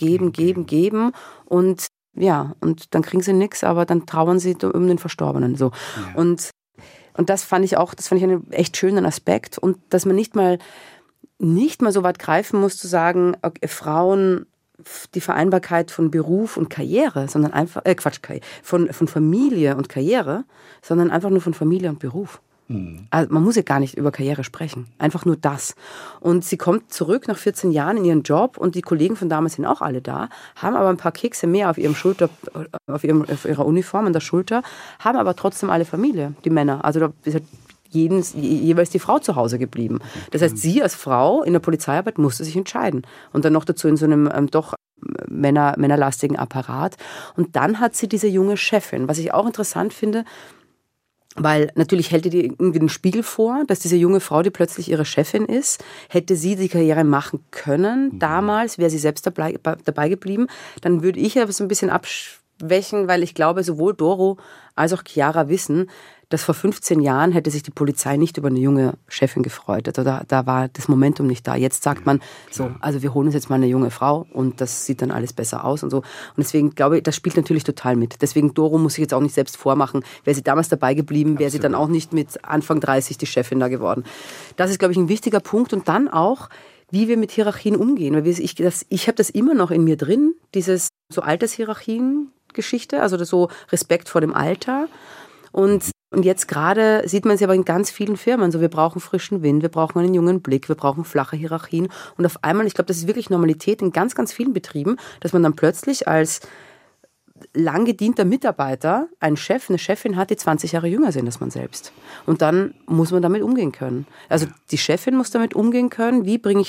und ja, und dann kriegen sie nichts, aber dann trauern sie um den Verstorbenen. So. Ja. Und das fand ich einen echt schönen Aspekt. Und dass man nicht mal so weit greifen muss, zu sagen, okay, Frauen, die Vereinbarkeit von Beruf und Karriere, sondern einfach, von Familie und Karriere, sondern einfach nur von Familie und Beruf. Also man muss ja gar nicht über Karriere sprechen, einfach nur das. Und sie kommt zurück nach 14 Jahren in ihren Job und die Kollegen von damals sind auch alle da, haben aber ein paar Kekse mehr auf ihrer Uniform an der Schulter, haben aber trotzdem alle Familie, die Männer. Also da ist halt jeweils die Frau zu Hause geblieben. Das heißt, sie als Frau in der Polizeiarbeit musste sich entscheiden. Und dann noch dazu in so einem doch männerlastigen Apparat. Und dann hat sie diese junge Chefin, was ich auch interessant finde, weil natürlich hält ihr die irgendwie den Spiegel vor, dass diese junge Frau, die plötzlich ihre Chefin ist, hätte sie die Karriere machen können. Damals wäre sie selbst dabei geblieben. Dann würde ich aber so ein bisschen abschwächen, weil ich glaube, sowohl Doro als auch Chiara wissen, dass vor 15 Jahren hätte sich die Polizei nicht über eine junge Chefin gefreut. Also da war das Momentum nicht da. Jetzt sagt man so, also wir holen uns jetzt mal eine junge Frau und das sieht dann alles besser aus und so. Und deswegen glaube ich, das spielt natürlich total mit. Deswegen Doro muss sich jetzt auch nicht selbst vormachen. Wäre sie damals dabei geblieben, wäre sie dann auch nicht mit Anfang 30 die Chefin da geworden. Das ist, glaube ich, ein wichtiger Punkt. Und dann auch, wie wir mit Hierarchien umgehen. Weil ich habe das immer noch in mir drin, dieses so Altershierarchien-Geschichte, also so Respekt vor dem Alter. Und jetzt gerade sieht man es aber in ganz vielen Firmen. So, wir brauchen frischen Wind, wir brauchen einen jungen Blick, wir brauchen flache Hierarchien. Und auf einmal, ich glaube, das ist wirklich Normalität in ganz, ganz vielen Betrieben, dass man dann plötzlich als lang gedienter Mitarbeiter einen Chef, eine Chefin hat, die 20 Jahre jünger sind als man selbst. Und dann muss man damit umgehen können. Also die Chefin muss damit umgehen können. Wie gebe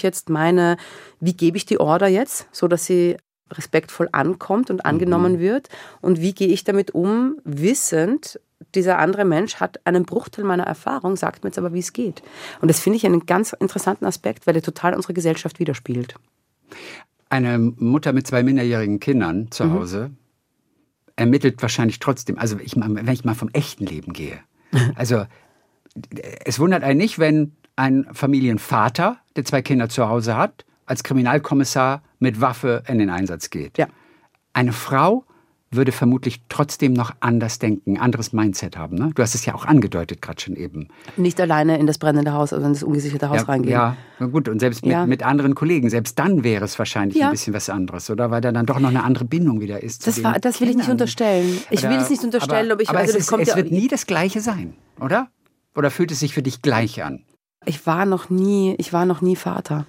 ich die Order jetzt, so dass sie respektvoll ankommt und angenommen wird? Und wie gehe ich damit um, wissend, dieser andere Mensch hat einen Bruchteil meiner Erfahrung, sagt mir jetzt aber, wie es geht. Und das finde ich einen ganz interessanten Aspekt, weil er total unsere Gesellschaft widerspiegelt. Eine Mutter mit 2 minderjährigen Kindern zu Hause ermittelt wahrscheinlich trotzdem, also wenn ich mal vom echten Leben gehe. Also es wundert einen nicht, wenn ein Familienvater, der 2 Kinder zu Hause hat, als Kriminalkommissar mit Waffe in den Einsatz geht. Ja. Eine Frau würde vermutlich trotzdem noch anders denken, anderes Mindset haben. Ne? Du hast es ja auch angedeutet gerade schon eben. Nicht alleine in das brennende Haus, also in das ungesicherte Haus reingehen. Ja, na gut. Und selbst mit anderen Kollegen, selbst dann wäre es wahrscheinlich ein bisschen was anderes, oder? Weil da dann doch noch eine andere Bindung wieder ist. Das will ich nicht unterstellen. Ich will es nicht unterstellen, aber es wird nie das Gleiche sein, oder? Oder fühlt es sich für dich gleich an? Ich war noch nie Vater.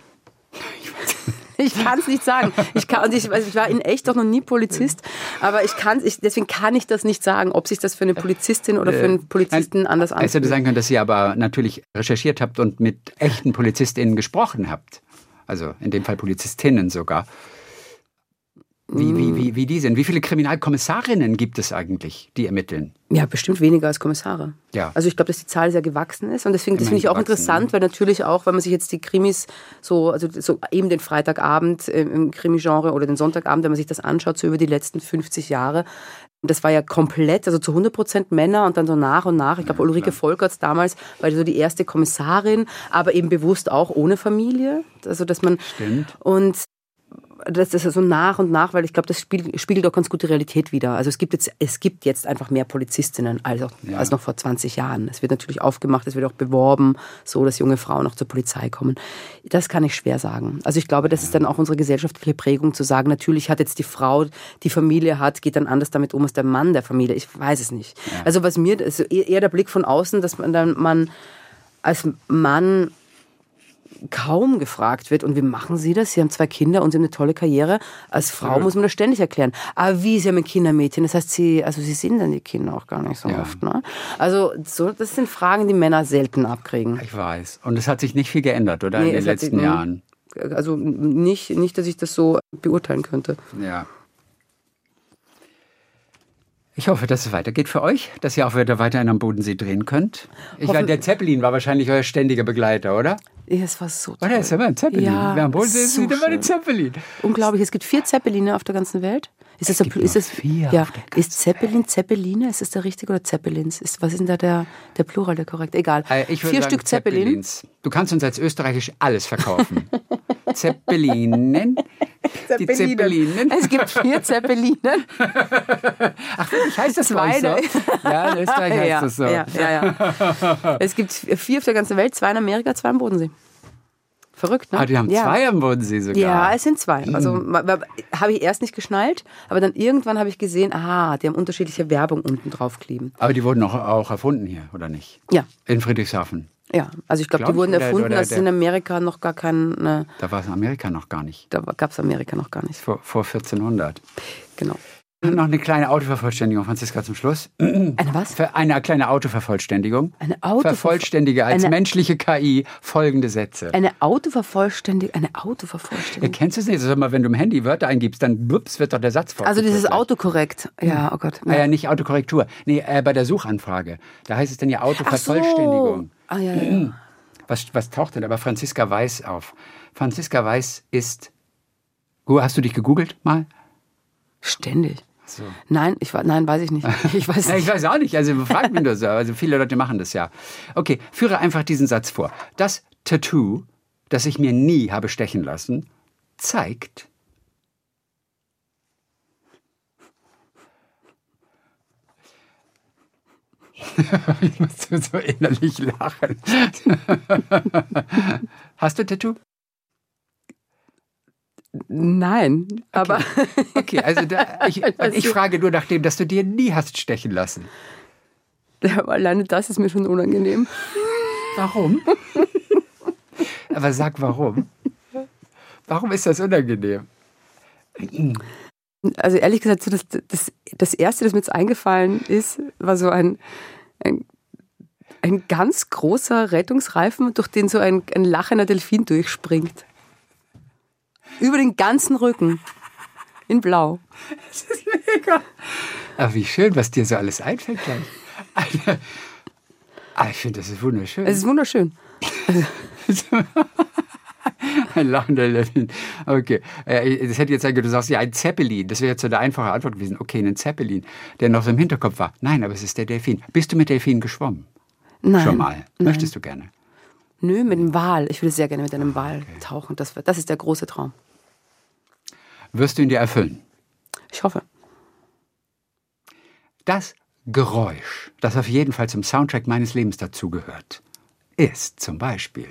Ich kann es nicht sagen. Ich war in echt doch noch nie Polizist, aber deswegen kann ich das nicht sagen, ob sich das für eine Polizistin oder für einen Polizisten anders anfühlt. Es hätte sein können, dass ihr aber natürlich recherchiert habt und mit echten PolizistInnen gesprochen habt. Also in dem Fall Polizistinnen sogar. Wie die sind. Wie viele Kriminalkommissarinnen gibt es eigentlich, die ermitteln? Ja, bestimmt weniger als Kommissare. Ja. Also ich glaube, dass die Zahl sehr gewachsen ist. Und das finde ich auch interessant, weil natürlich auch, wenn man sich jetzt die Krimis so eben den Freitagabend im Krimi-Genre oder den Sonntagabend, wenn man sich das anschaut, so über die letzten 50 Jahre, das war ja komplett, also zu 100% Männer und dann so nach und nach. Ich glaube, Ulrike Volkerts damals war so die erste Kommissarin, aber eben bewusst auch ohne Familie. Also dass man Stimmt. Und das ist so nach und nach, weil ich glaube, das spiegelt auch ganz gut die Realität wider. Also es gibt jetzt einfach mehr Polizistinnen als noch vor 20 Jahren. Es wird natürlich aufgemacht, es wird auch beworben, so dass junge Frauen auch zur Polizei kommen. Das kann ich schwer sagen. Also ich glaube, das ist dann auch unsere gesellschaftliche Prägung zu sagen, natürlich hat jetzt die Frau, die Familie hat, geht dann anders damit um als der Mann der Familie. Ich weiß es nicht. Ja. Also was mir, also eher der Blick von außen, dass man als Mann kaum gefragt wird. Und wie machen Sie das? Sie haben 2 Kinder und Sie haben eine tolle Karriere. Als Frau muss man das ständig erklären. Aber wie, Sie haben ein Kindermädchen? Das heißt, Sie sehen dann die Kinder auch gar nicht so oft. Ne? Also das sind Fragen, die Männer selten abkriegen. Ich weiß. Und es hat sich nicht viel geändert, oder? In den letzten Jahren. Also nicht, dass ich das so beurteilen könnte. Ja. Ich hoffe, dass es weitergeht für euch, dass ihr auch wieder weiterhin am Bodensee drehen könnt. Der Zeppelin war wahrscheinlich euer ständiger Begleiter, oder? Ja, es war so toll. Oder ist immer ein Zeppelin? Ja, wer am Bodensee ist, sieht immer ein Zeppelin. Unglaublich, es gibt 4 Zeppeline auf der ganzen Welt. Ist Zeppelin, Zeppeline, ist das der richtige oder Zeppelins? Was ist denn da der Plural, der korrekt? Egal. 4 Stück Zeppelin. Du kannst uns als Österreichisch alles verkaufen. Zeppelinen. Die Zeppelinen. Es gibt 4 Zeppelinen. Ach, ich heißt das so? Ja, in Österreich heißt das so. Ja. Es gibt 4 auf der ganzen Welt, 2 in Amerika, 2 am Bodensee. Verrückt, ne? Ah, die haben 2 am Bodensee sogar. Ja, es sind 2. Also habe ich erst nicht geschnallt, aber dann irgendwann habe ich gesehen, die haben unterschiedliche Werbung unten drauf kleben. Aber die wurden auch erfunden hier, oder nicht? Ja. In Friedrichshafen. Ja, also ich glaube, die wurden erfunden, als es in Amerika noch gar keine... Da war es Amerika noch gar nicht. Da gab es Amerika noch gar nicht. Vor 1400. Genau. Noch eine kleine Autovervollständigung, Franziska, zum Schluss. Eine was? Eine kleine Autovervollständigung. Eine Vervollständige als menschliche KI folgende Sätze. Eine Autovervollständigung. Kennst du es nicht? Sag mal, wenn du im Handy Wörter eingibst, dann wird doch der Satz vorgelesen. Also dieses Autokorrekt. Ja, oh Gott. Ja, nicht Autokorrektur. Nee, bei der Suchanfrage. Da heißt es dann ja Autovervollständigung. Ach so. Ja. Was taucht denn aber Franziska Weiß auf? Franziska Weiß ist... Hast du dich gegoogelt mal? Ständig. So. Nein, weiß ich nicht. Ich weiß nicht. Ich weiß auch nicht. Also fragt mich das. Also viele Leute machen das ja. Okay, führe einfach diesen Satz vor. Das Tattoo, das ich mir nie habe stechen lassen, zeigt... Ich muss so innerlich lachen. Hast du ein Tattoo? Nein, aber... Okay, also ich frage nur nach dem, dass du dir nie hast stechen lassen. Ja, aber alleine das ist mir schon unangenehm. Warum? Aber sag warum. Warum ist das unangenehm? Also ehrlich gesagt, so das Erste, das mir jetzt eingefallen ist, war so ein ganz großer Rettungsreifen, durch den so ein lachender Delfin durchspringt. Über den ganzen Rücken. In Blau. Das ist mega. Aber wie schön, was dir so alles einfällt gleich. Ich finde, das ist wunderschön. Es ist wunderschön. Ein lachender Delfin. Okay. Das hätte jetzt sein können, du sagst ja ein Zeppelin. Das wäre jetzt so eine einfache Antwort gewesen. Okay, ein Zeppelin, der noch so im Hinterkopf war. Nein, aber es ist der Delfin. Bist du mit Delfinen geschwommen? Nein. Schon mal. Nein. Möchtest du gerne? Nö, mit einem Wal. Ich würde sehr gerne mit einem Wal tauchen. Das ist der große Traum. Wirst du ihn dir erfüllen? Ich hoffe. Das Geräusch, das auf jeden Fall zum Soundtrack meines Lebens dazugehört, ist zum Beispiel...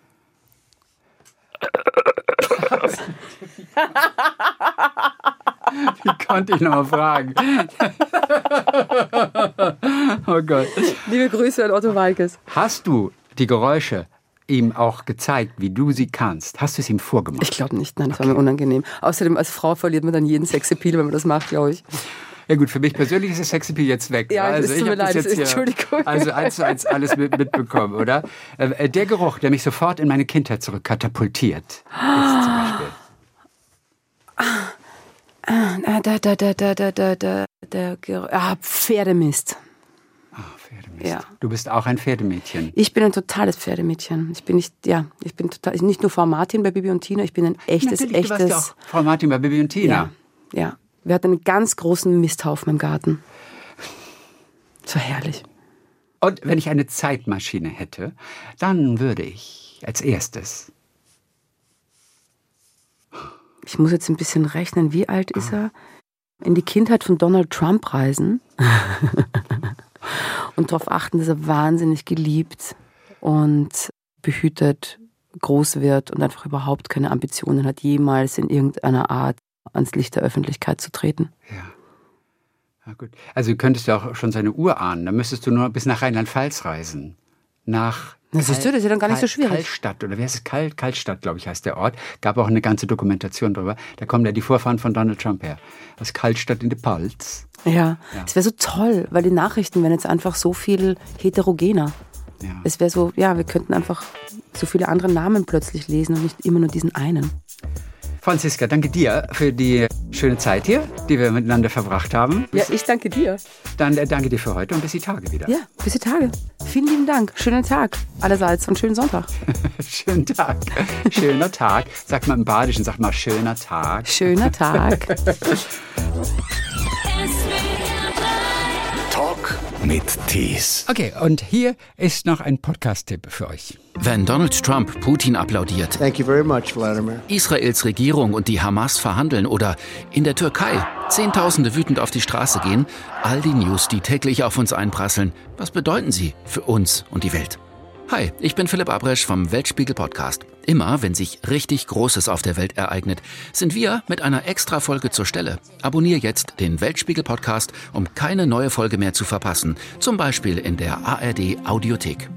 Wie konnte ich noch mal fragen? Oh Gott. Liebe Grüße an Otto Walkes. Hast du die Geräusche ihm auch gezeigt, wie du sie kannst? Hast du es ihm vorgemacht? Ich glaube nicht, nein, das war mir unangenehm. Außerdem, als Frau verliert man dann jeden Sexappeal, wenn man das macht, glaube ich. Ja gut, für mich persönlich ist das Sexappeal jetzt weg. Ja, also es tut mir leid, Entschuldigung. Also 1:1 alles mitbekommen, oder? Der Geruch, der mich sofort in meine Kindheit zurückkatapultiert, ist zum Beispiel... Pferdemist. Pferdemist. Ja. Du bist auch ein Pferdemädchen. Ich bin ein totales Pferdemädchen. Ich bin nicht nur Frau Martin bei Bibi und Tina, ich bin ein echtes. Du warst ja auch Frau Martin bei Bibi und Tina. Ja. Wir hatten einen ganz großen Misthaufen im Garten. So herrlich. Und wenn ich eine Zeitmaschine hätte, dann würde ich als erstes... Ich muss jetzt ein bisschen rechnen, wie alt ist er? In die Kindheit von Donald Trump reisen und darauf achten, dass er wahnsinnig geliebt und behütet groß wird und einfach überhaupt keine Ambitionen hat, jemals in irgendeiner Art ans Licht der Öffentlichkeit zu treten. Ja, gut. Also könntest du auch schon seine Uhr ahnen. Dann müsstest du nur bis nach Rheinland-Pfalz reisen. Das ist ja dann gar nicht so schwierig. Kaltstadt, oder wie heißt es? Kaltstadt, glaube ich, heißt der Ort. Gab auch eine ganze Dokumentation drüber. Da kommen ja die Vorfahren von Donald Trump her. Aus Kaltstadt in die Palz. Ja, es wäre so toll, weil die Nachrichten wären jetzt einfach so viel heterogener. Ja. Es wäre so, wir könnten einfach so viele andere Namen plötzlich lesen und nicht immer nur diesen einen. Franziska, danke dir für die schöne Zeit hier, die wir miteinander verbracht haben. Ja, ich danke dir. Dann danke dir für heute und bis die Tage wieder. Ja, bis die Tage. Vielen lieben Dank. Schönen Tag allerseits und schönen Sonntag. Schönen Tag. Schöner Tag. Sag mal im Badischen, sag mal schöner Tag. Schöner Tag. Talk mit Tees. Okay, und hier ist noch ein Podcast-Tipp für euch. Wenn Donald Trump Putin applaudiert, Thank you very much, Vladimir. Israels Regierung und die Hamas verhandeln oder in der Türkei Zehntausende wütend auf die Straße gehen, all die News, die täglich auf uns einprasseln, was bedeuten sie für uns und die Welt? Hi, ich bin Philipp Abresch vom Weltspiegel-Podcast. Immer, wenn sich richtig Großes auf der Welt ereignet, sind wir mit einer Extra-Folge zur Stelle. Abonnier jetzt den Weltspiegel-Podcast, um keine neue Folge mehr zu verpassen. Zum Beispiel in der ARD-Audiothek.